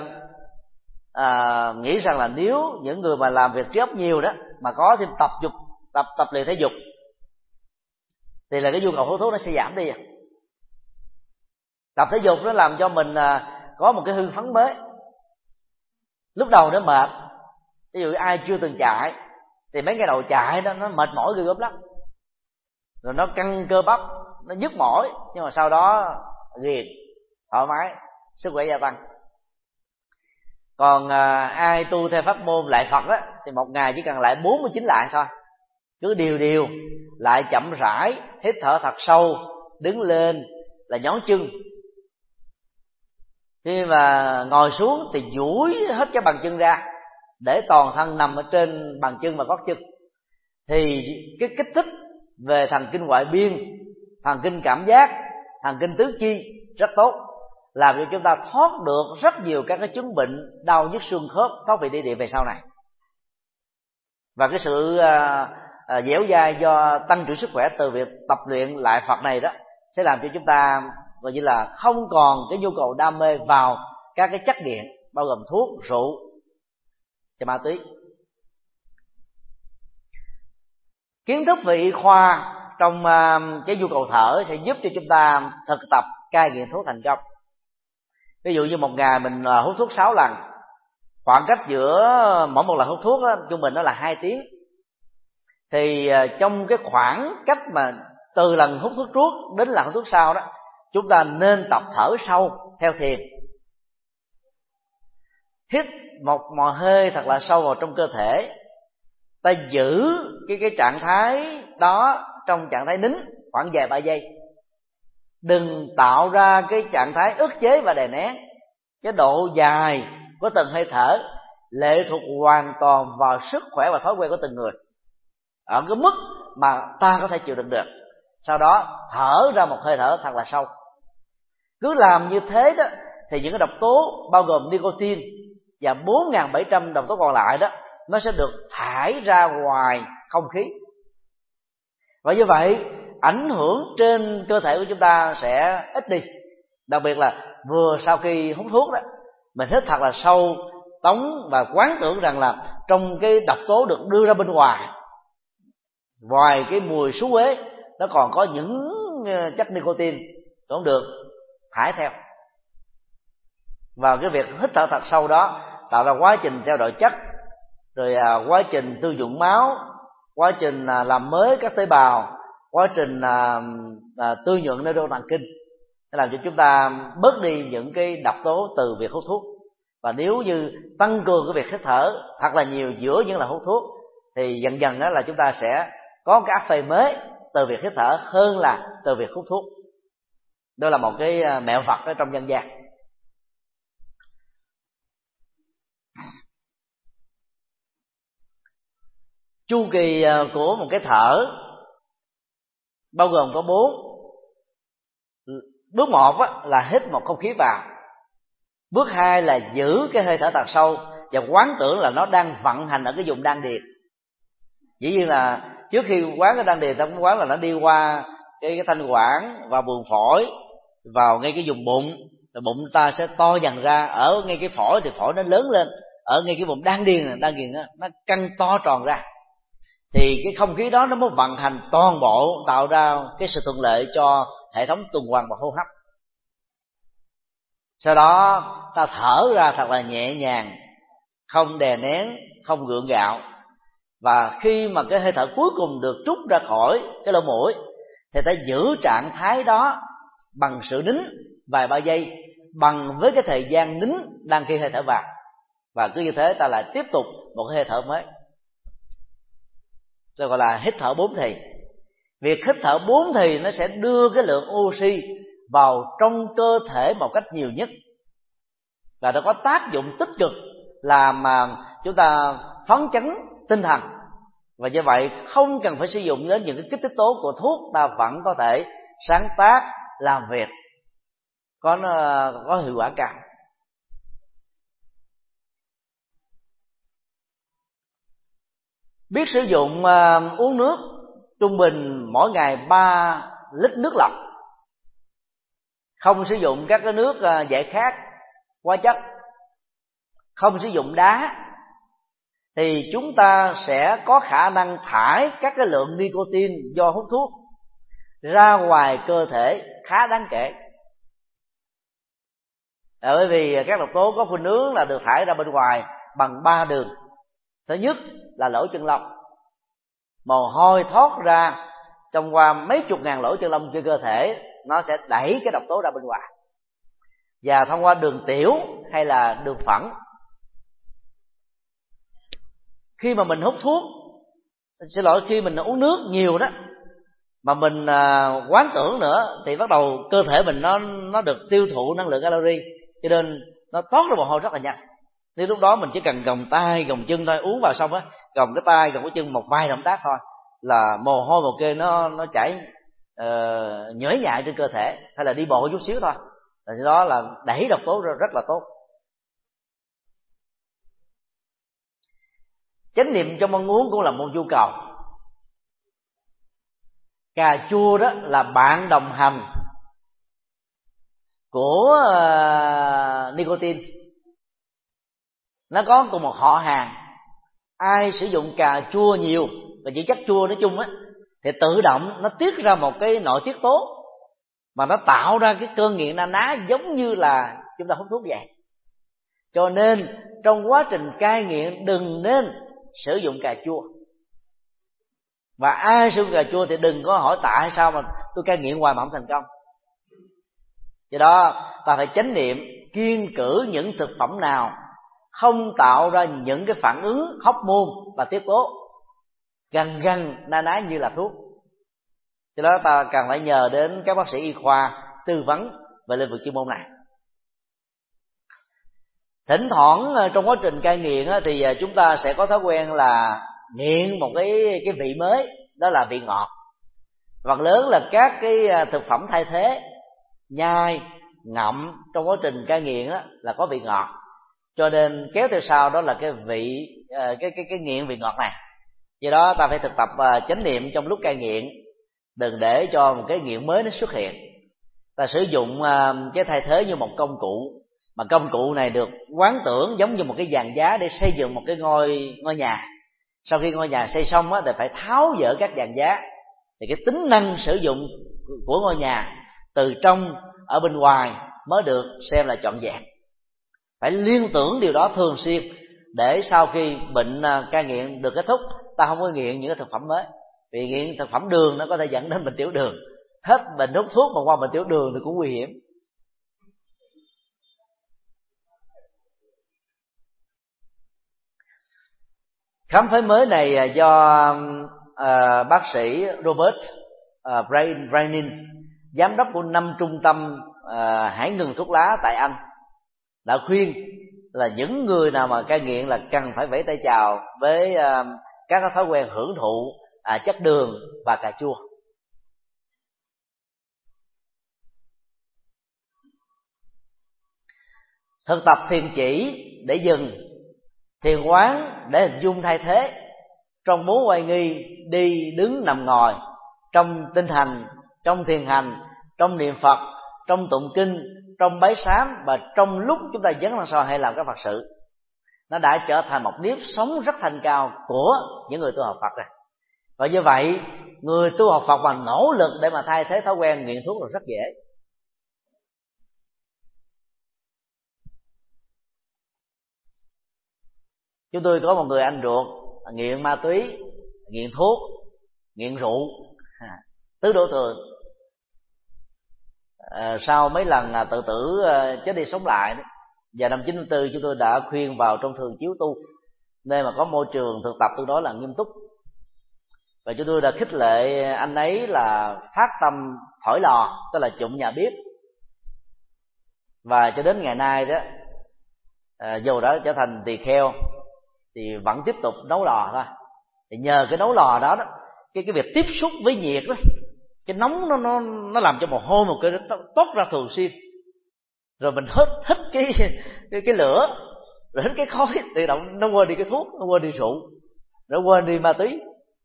nghĩ rằng là nếu những người mà làm việc trí óc nhiều đó mà có thêm tập luyện thể dục, thì là cái nhu cầu hút thuốc nó sẽ giảm đi. Tập thể dục nó làm cho mình có một cái hưng phấn mới. Lúc đầu nó mệt, ví dụ ai chưa từng chạy thì mấy ngày đầu chạy đó nó mệt mỏi ghê gớm lắm, rồi nó căng cơ bắp, nó nhức mỏi, nhưng mà sau đó ghiền, thoải mái, sức khỏe gia tăng. Còn ai tu theo pháp môn lại Phật á, thì một ngày chỉ cần lại 49 lại thôi, cứ điều lại chậm rãi, hít thở thật sâu, đứng lên là nhón chân. Khi mà ngồi xuống thì duỗi hết cái bàn chân ra, để toàn thân nằm ở trên bàn chân và gót chân. Thì cái kích thích về thần kinh ngoại biên, thần kinh cảm giác, thần kinh tứ chi rất tốt, làm cho chúng ta thoát được rất nhiều các cái chứng bệnh đau nhức xương khớp, thoát vị đĩa đệm về sau này. Và cái sự dẻo dai do tăng trưởng sức khỏe từ việc tập luyện lại Phật này đó sẽ làm cho chúng ta gọi như là không còn cái nhu cầu đam mê vào các cái chất nghiện, bao gồm thuốc, rượu và ma túy. Kiến thức về y khoa trong cái nhu cầu thở sẽ giúp cho chúng ta thực tập cai nghiện thuốc thành công. Ví dụ như một ngày mình hút thuốc 6 lần, khoảng cách giữa mỗi một lần hút thuốc đó, trung bình nó là 2 tiếng. Thì trong cái khoảng cách mà từ lần hút thuốc trước đến lần hút thuốc sau đó, chúng ta nên tập thở sâu theo thiền. Hít một mò hơi thật là sâu vào trong cơ thể, ta giữ cái trạng thái đó trong trạng thái nín khoảng vài ba giây, đừng tạo ra cái trạng thái ức chế và đè nén. Cái độ dài của từng hơi thở lệ thuộc hoàn toàn vào sức khỏe và thói quen của từng người, ở cái mức mà ta có thể chịu đựng được. Sau đó thở ra một hơi thở thật là sâu. Cứ làm như thế đó thì những cái độc tố bao gồm nicotine và 4.700 độc tố còn lại đó, nó sẽ được thải ra ngoài không khí. Và như vậy ảnh hưởng trên cơ thể của chúng ta sẽ ít đi. Đặc biệt là vừa sau khi hút thuốc đó, mình hít thật là sâu, tống và quán tưởng rằng là trong cái độc tố được đưa ra bên ngoài, ngoài cái mùi xú uế, nó còn có những chất nicotine cũng được thải theo. Và cái việc hít thở thật sâu đó tạo ra quá trình trao đổi chất, rồi quá trình tiêu dụng máu, quá trình làm mới các tế bào, quá trình tư nhuận neuron thần kinh, làm cho chúng ta bớt đi những cái độc tố từ việc hút thuốc. Và nếu như tăng cường cái việc hít thở thật là nhiều giữa những lần hút thuốc, thì dần dần đó là chúng ta sẽ có cái áp phê mới từ việc hít thở hơn là từ việc hút thuốc. Đó là một cái mẹo Phật ở trong dân gian. Chu kỳ của một cái thở bao gồm có 4. Bước 1 là hít một không khí vào. Bước 2 là giữ cái hơi thở thật sâu và quán tưởng là nó đang vận hành ở cái vùng đan điền. Dĩ nhiên là trước khi quán cái đan điền, ta cũng quán là nó đi qua cái thanh quản, vào buồng phổi, vào ngay cái vùng bụng, rồi bụng ta sẽ to dần ra. Ở ngay cái phổi thì phổi nó lớn lên, ở ngay cái vùng đan điền nó căng to tròn ra, thì cái không khí đó nó mới vận hành toàn bộ, tạo ra cái sự thuận lợi cho hệ thống tuần hoàn và hô hấp. Sau đó ta thở ra thật là nhẹ nhàng, không đè nén, không gượng gạo. Và khi mà cái hơi thở cuối cùng được trút ra khỏi cái lỗ mũi thì ta giữ trạng thái đó bằng sự nín vài ba giây, bằng với cái thời gian nín đang khi hơi thở vào. Và cứ như thế ta lại tiếp tục một hơi thở mới, tôi gọi là hít thở 4 thì. Việc hít thở 4 thì nó sẽ đưa cái lượng oxy vào trong cơ thể một cách nhiều nhất, và nó có tác dụng tích cực làm mà chúng ta phấn chấn tinh thần. Và như vậy không cần phải sử dụng đến những cái kích thích tố của thuốc, ta vẫn có thể sáng tác, làm việc có hiệu quả cao. Biết sử dụng uống nước trung bình mỗi ngày 3 lít nước lọc, không sử dụng các cái nước giải khát, hóa chất, không sử dụng đá, thì chúng ta sẽ có khả năng thải các cái lượng nicotine do hút thuốc ra ngoài cơ thể khá đáng kể. Bởi vì các độc tố có khuynh hướng là được thải ra bên ngoài bằng 3 đường. Thứ nhất là lỗ chân lông. Mồ hôi thoát ra trong qua mấy chục ngàn lỗ chân lông trên cơ thể, nó sẽ đẩy cái độc tố ra bên ngoài. Và thông qua đường tiểu hay là đường phẳng. Khi mà mình hút thuốc, khi mình uống nước nhiều đó, mà mình quán tưởng nữa, thì bắt đầu cơ thể mình nó được tiêu thụ năng lượng calorie, cho nên nó toát ra mồ hôi rất là nhanh. Nên lúc đó mình chỉ cần gồng tay gồng chân thôi, uống vào xong á, gồng cái tay gồng cái chân một vài động tác thôi là mồ hôi một kê nó chảy nhễ nhại trên cơ thể, hay là đi bộ chút xíu thôi, thì đó là đẩy độc tố rất là tốt. Chánh niệm trong ăn uống cũng là một nhu cầu. Cà chua đó là bạn đồng hành của nicotine. Nó có cùng một họ hàng. Ai sử dụng cà chua nhiều và chỉ chất chua nói chung á, thì tự động nó tiết ra một cái nội tiết tố mà nó tạo ra cái cơn nghiện na ná giống như là chúng ta hút thuốc vậy. Cho nên trong quá trình cai nghiện đừng nên sử dụng cà chua. Và ai sử dụng cà chua thì đừng có hỏi tại sao mà tôi cai nghiện hoài mà không thành công. Do đó ta phải chánh niệm, kiêng cữ những thực phẩm nào không tạo ra những cái phản ứng hormone và tiết tố gần na ná như là thuốc. Do đó ta cần phải nhờ đến các bác sĩ y khoa tư vấn về lĩnh vực chuyên môn này. Thỉnh thoảng trong quá trình cai nghiện thì chúng ta sẽ có thói quen là nghiện một cái vị mới, đó là vị ngọt. Phần lớn là các cái thực phẩm thay thế, nhai, ngậm trong quá trình cai nghiện là có vị ngọt, cho nên kéo theo sau đó là cái vị cái nghiện vị ngọt này. Do đó ta phải thực tập chánh niệm trong lúc cai nghiện, đừng để cho một cái nghiện mới nó xuất hiện. Ta sử dụng cái thay thế như một công cụ, mà công cụ này được quán tưởng giống như một cái giàn giá để xây dựng một cái ngôi nhà. Sau khi ngôi nhà xây xong thì phải tháo dỡ các giàn giá, thì cái tính năng sử dụng của ngôi nhà từ trong ở bên ngoài mới được xem là trọn vẹn. Phải liên tưởng điều đó thường xuyên, để sau khi bệnh cai nghiện được kết thúc, ta không có nghiện những cái thực phẩm mới. Vì nghiện thực phẩm đường nó có thể dẫn đến bệnh tiểu đường. Hết bệnh hút thuốc mà qua bệnh tiểu đường thì cũng nguy hiểm. Khám phá mới này do bác sĩ Robert Brainin, giám đốc của 5 trung tâm hãy ngừng thuốc lá tại Anh, đã khuyên là những người nào mà cai nghiện là cần phải vẫy tay chào với các thói quen hưởng thụ chất đường và cà chua. Thực tập thiền chỉ để dừng, thiền quán để hình dung thay thế, trong mối oai nghi, đi đứng nằm ngồi, trong tinh hành, trong thiền hành, trong niệm Phật, trong tụng kinh, trong bái sám, và trong lúc chúng ta dấn thân soi hay làm các Phật sự, nó đã trở thành một nếp sống rất thanh cao của những người tu học Phật rồi. Và như vậy người tu học Phật mà nỗ lực để mà thay thế thói quen nghiện thuốc là rất dễ. Chúng tôi có một người anh ruột nghiện ma túy, nghiện thuốc, nghiện rượu, tứ đổ tường. Sau mấy lần tự tử chết đi sống lại, và năm 94 chúng tôi đã khuyên vào trong thường chiếu tu, nơi mà có môi trường thực tập tương đối là nghiêm túc. Và chúng tôi đã khích lệ anh ấy là phát tâm thổi lò, tức là chụm nhà bếp. Và cho đến ngày nay đó, dù đã trở thành tỳ kheo thì vẫn tiếp tục nấu lò thôi. Thì nhờ cái nấu lò đó, cái việc tiếp xúc với nhiệt đó, cái nóng nó làm cho mồ hôi một cái toát ra thường xuyên. Rồi mình hít cái lửa, rồi hít cái khói, tự động nó quên đi cái thuốc, nó quên đi rượu, nó quên đi ma túy.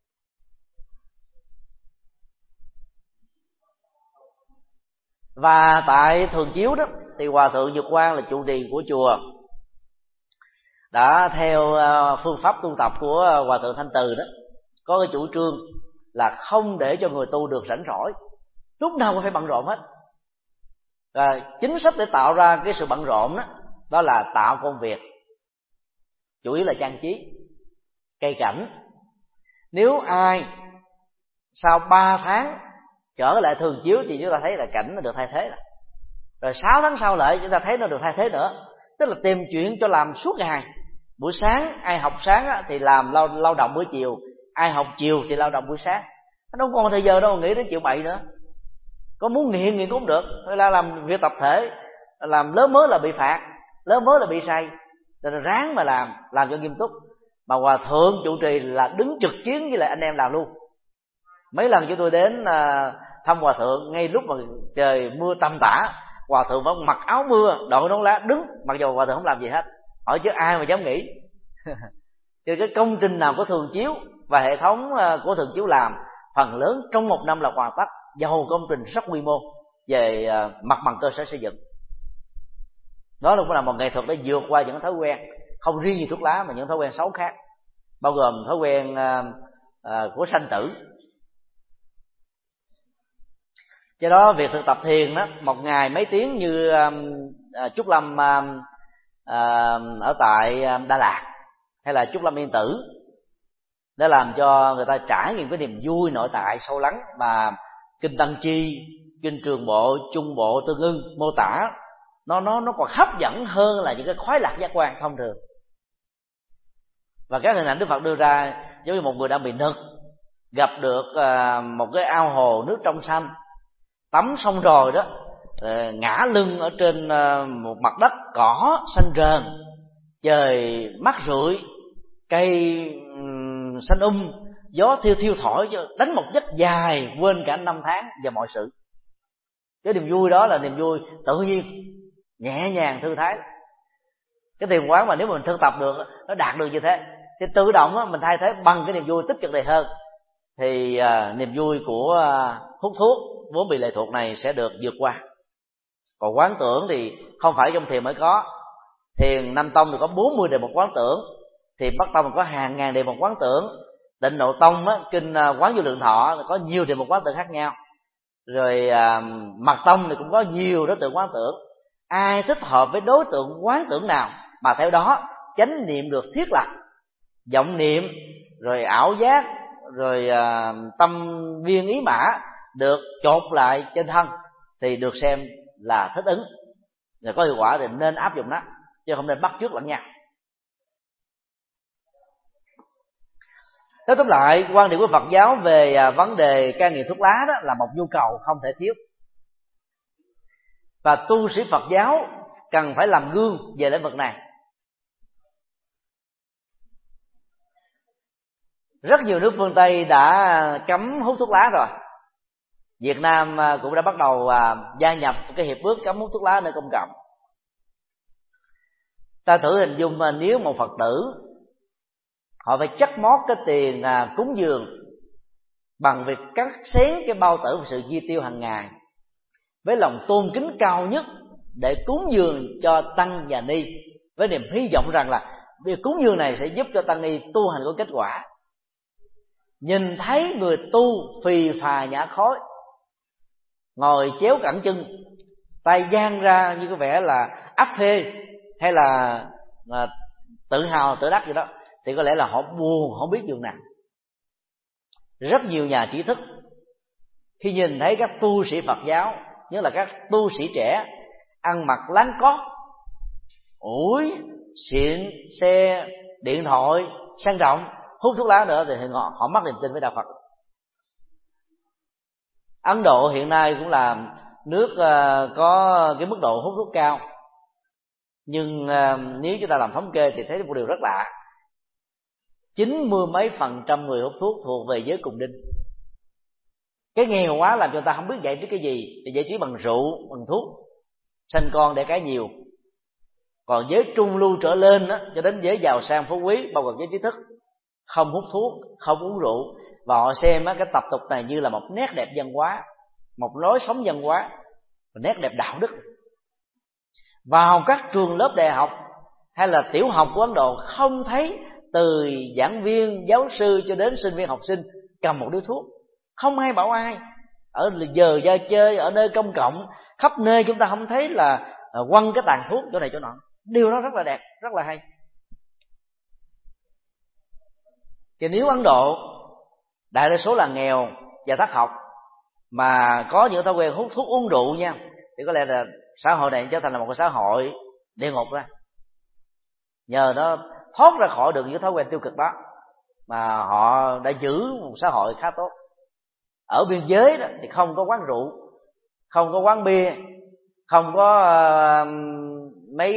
Và tại thường chiếu đó thì Hòa thượng Nhật Quang là trụ trì của chùa đã theo phương pháp tu tập của Hòa thượng Thanh Từ đó, có cái chủ trương là không để cho người tu được rảnh rỗi, lúc nào cũng phải bận rộn hết. Và chính sách để tạo ra cái sự bận rộn đó là tạo công việc, chủ yếu là trang trí, cây cảnh. Nếu ai sau 3 tháng trở lại thường chiếu thì chúng ta thấy là cảnh nó được thay thế rồi 6 tháng sau lại chúng ta thấy nó được thay thế nữa. Tức là tìm chuyện cho làm suốt ngày. Buổi sáng ai học sáng thì làm lao động buổi chiều, ai học chiều thì lao động buổi sáng. Nó không còn thời giờ đâu nghĩ đến chịu bậy nữa. Có muốn nghiện cũng không được, hay là làm việc tập thể, làm lớn mới là bị phạt, lớn mới là bị say. Nên là ráng mà làm cho nghiêm túc. Mà Hòa thượng trụ trì là đứng trực chiến với lại anh em làm luôn. Mấy lần chúng tôi đến thăm Hòa thượng, ngay lúc mà trời mưa tầm tã, Hòa thượng vẫn mặc áo mưa, đội nón lá đứng, mặc dù Hòa thượng không làm gì hết. Hỏi chứ ai mà dám nghĩ. Thì cái công trình nào của thường chiếu và hệ thống của thường chiếu làm, phần lớn trong 1 năm là hoàn tất, dầu công trình rất quy mô về mặt bằng cơ sở xây dựng. Đó cũng là một nghệ thuật để vượt qua những thói quen, không riêng như thuốc lá mà những thói quen xấu khác, bao gồm thói quen của sanh tử. Do đó việc thực tập thiền đó, một ngày mấy tiếng như Trúc Lâm ở tại Đà Lạt hay là Trúc Lâm Yên Tử, để làm cho người ta trải nghiệm cái niềm vui nội tại sâu lắng mà kinh Tăng Chi, kinh Trường Bộ, Trung Bộ, Tương Ưng mô tả. Nó còn hấp dẫn hơn là những cái khoái lạc giác quan thông thường. Và các hình ảnh Đức Phật đưa ra giống như một người đang bị nực, gặp được một cái ao hồ nước trong xanh, tắm xong rồi đó, ngã lưng ở trên một mặt đất cỏ xanh rờn, trời mát rượi, cây xanh gió thiêu thiêu thổi, đánh một giấc dài, quên cả năm tháng và mọi sự. Cái niềm vui đó là niềm vui tự nhiên, nhẹ nhàng, thư thái. Cái thiền quán mà nếu mà mình thực tập được, nó đạt được như thế, thì tự động á, mình thay thế bằng cái niềm vui tích cực này hơn, thì niềm vui của hút thuốc vốn bị lệ thuộc này sẽ được vượt qua. Còn quán tưởng thì không phải trong thiền mới có. Thiền Nam Tông thì có 40 đề mục quán tưởng, thì Bắc Tông có hàng ngàn đề mục quán tưởng. Tịnh Độ Tông á, kinh Quán Vô Lượng Thọ có nhiều đề mục quán tưởng khác nhau. Rồi Mật Tông thì cũng có nhiều đối tượng quán tưởng. Ai thích hợp với đối tượng quán tưởng nào mà theo đó chánh niệm được thiết lập, vọng niệm, rồi ảo giác, rồi tâm viên ý mã được chột lại trên thân, thì được xem là thích ứng. Rồi có hiệu quả thì nên áp dụng nó, chứ không nên bắt chước lẫn nhau. Nói tóm lại, quan điểm của Phật giáo về vấn đề cai nghiện thuốc lá đó là một nhu cầu không thể thiếu, và tu sĩ Phật giáo cần phải làm gương về lĩnh vực này. Rất nhiều nước phương Tây đã cấm hút thuốc lá rồi. Việt Nam cũng đã bắt đầu gia nhập cái hiệp ước cấm hút thuốc lá nơi công cộng. Ta thử hình dung nếu một Phật tử họ phải chất mót cái tiền cúng dường bằng việc cắt xén cái bao tử và sự chi tiêu hàng ngày, với lòng tôn kính cao nhất để cúng dường cho tăng và ni, với niềm hy vọng rằng là việc cúng dường này sẽ giúp cho tăng ni tu hành có kết quả. Nhìn thấy người tu phì phà nhả khói, ngồi chéo cẳng chân, tay dang ra như có vẻ là áp phê hay là tự hào tự đắc gì đó, thì có lẽ là họ buồn không biết dường nào. Rất nhiều nhà trí thức khi nhìn thấy các tu sĩ Phật giáo, nhất là các tu sĩ trẻ, ăn mặc láng cót, ủi xịn, xe, điện thoại sang trọng, hút thuốc lá nữa, thì họ mất niềm tin với đạo Phật. Ấn Độ hiện nay cũng là nước có cái mức độ hút thuốc cao, nhưng nếu chúng ta làm thống kê thì thấy một điều rất lạ: 90 mấy % người hút thuốc thuộc về giới cùng đinh. Cái nghèo quá làm cho người ta không biết giải trí cái gì, thì giải trí bằng rượu, bằng thuốc, sanh con đẻ cái nhiều. Còn giới trung lưu trở lên đó, cho đến giới giàu sang phú quý, bao gồm giới trí thức, không hút thuốc, không uống rượu, và họ xem cái tập tục này như là một nét đẹp văn hóa, một lối sống văn hóa, một nét đẹp đạo đức. Vào các trường lớp đại học hay là tiểu học của Ấn Độ, không thấy từ giảng viên, giáo sư cho đến sinh viên học sinh cầm một điếu thuốc. Không ai bảo ai. Ở giờ ra chơi, ở nơi công cộng, khắp nơi chúng ta không thấy là quăng cái tàn thuốc chỗ này chỗ nọ. Điều đó rất là đẹp, rất là hay. Thì nếu Ấn Độ đại đa số là nghèo và thất học mà có những thói quen hút thuốc uống rượu nha, thì có lẽ là xã hội này trở thành là một cái xã hội địa ngục ra. Nhờ nó thoát ra khỏi được những thói quen tiêu cực đó mà họ đã giữ một xã hội khá tốt. Ở biên giới đó thì không có quán rượu, không có quán bia, không có mấy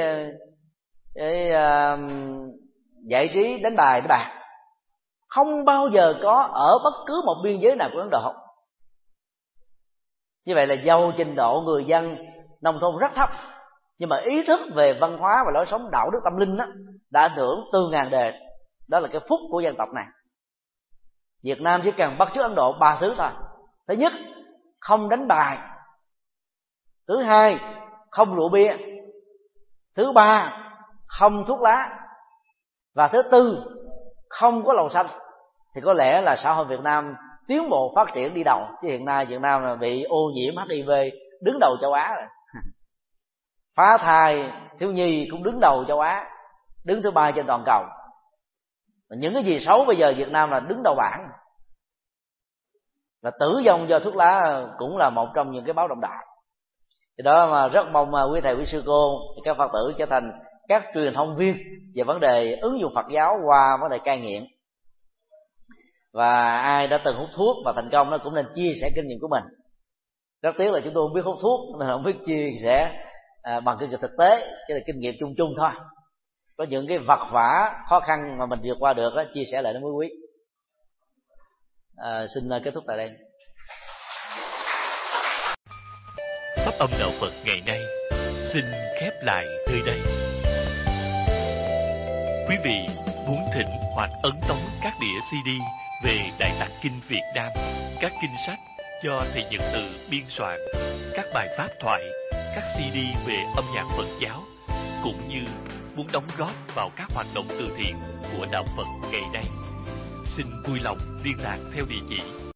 giải trí đánh bài, đánh bạc. Không bao giờ có ở bất cứ một biên giới nào của Ấn Độ. Như vậy là dầu trình độ người dân nông thôn rất thấp, nhưng mà ý thức về văn hóa và lối sống đạo đức tâm linh đó đã ảnh hưởng từ ngàn đời. Đó là cái phúc của dân tộc này. Việt Nam chỉ cần bắt chước Ấn Độ 3 thứ thôi. Thứ nhất, không đánh bài. Thứ hai, không rượu bia. Thứ ba, không thuốc lá. Và thứ tư, không có lầu xanh. Thì có lẽ là xã hội Việt Nam tiến bộ phát triển đi đầu. Chứ hiện nay Việt Nam là bị ô nhiễm HIV đứng đầu châu Á rồi. phá thai thiếu nhi cũng đứng đầu châu Á, đứng thứ 3 trên toàn cầu. Những cái gì xấu bây giờ Việt Nam là đứng đầu bảng. Và tử vong do thuốc lá cũng là một trong những cái báo động đại. Thì đó mà rất mong quý thầy quý sư cô, các Phật tử trở thành các truyền thông viên về vấn đề ứng dụng Phật giáo qua vấn đề cai nghiện. Và ai đã từng hút thuốc và thành công nó cũng nên chia sẻ kinh nghiệm của mình. Rất tiếc là chúng tôi không biết hút thuốc nên không biết chia sẻ bằng kinh nghiệm thực tế, chỉ là kinh nghiệm chung chung thôi. Có những cái vật vã khó khăn mà mình vượt qua được đó, chia sẻ lại đến quý quý. Xin kết thúc tại đây. Pháp âm đạo Phật ngày nay xin khép lại nơi đây. Quý vị muốn thỉnh hoặc ấn tống các đĩa CD về Đại Tạng Kinh Việt Nam, các kinh sách do thầy Nhật Từ biên soạn, các bài pháp thoại, các CD về âm nhạc Phật giáo, cũng như muốn đóng góp vào các hoạt động từ thiện của đạo Phật ngày nay, xin vui lòng liên lạc theo địa chỉ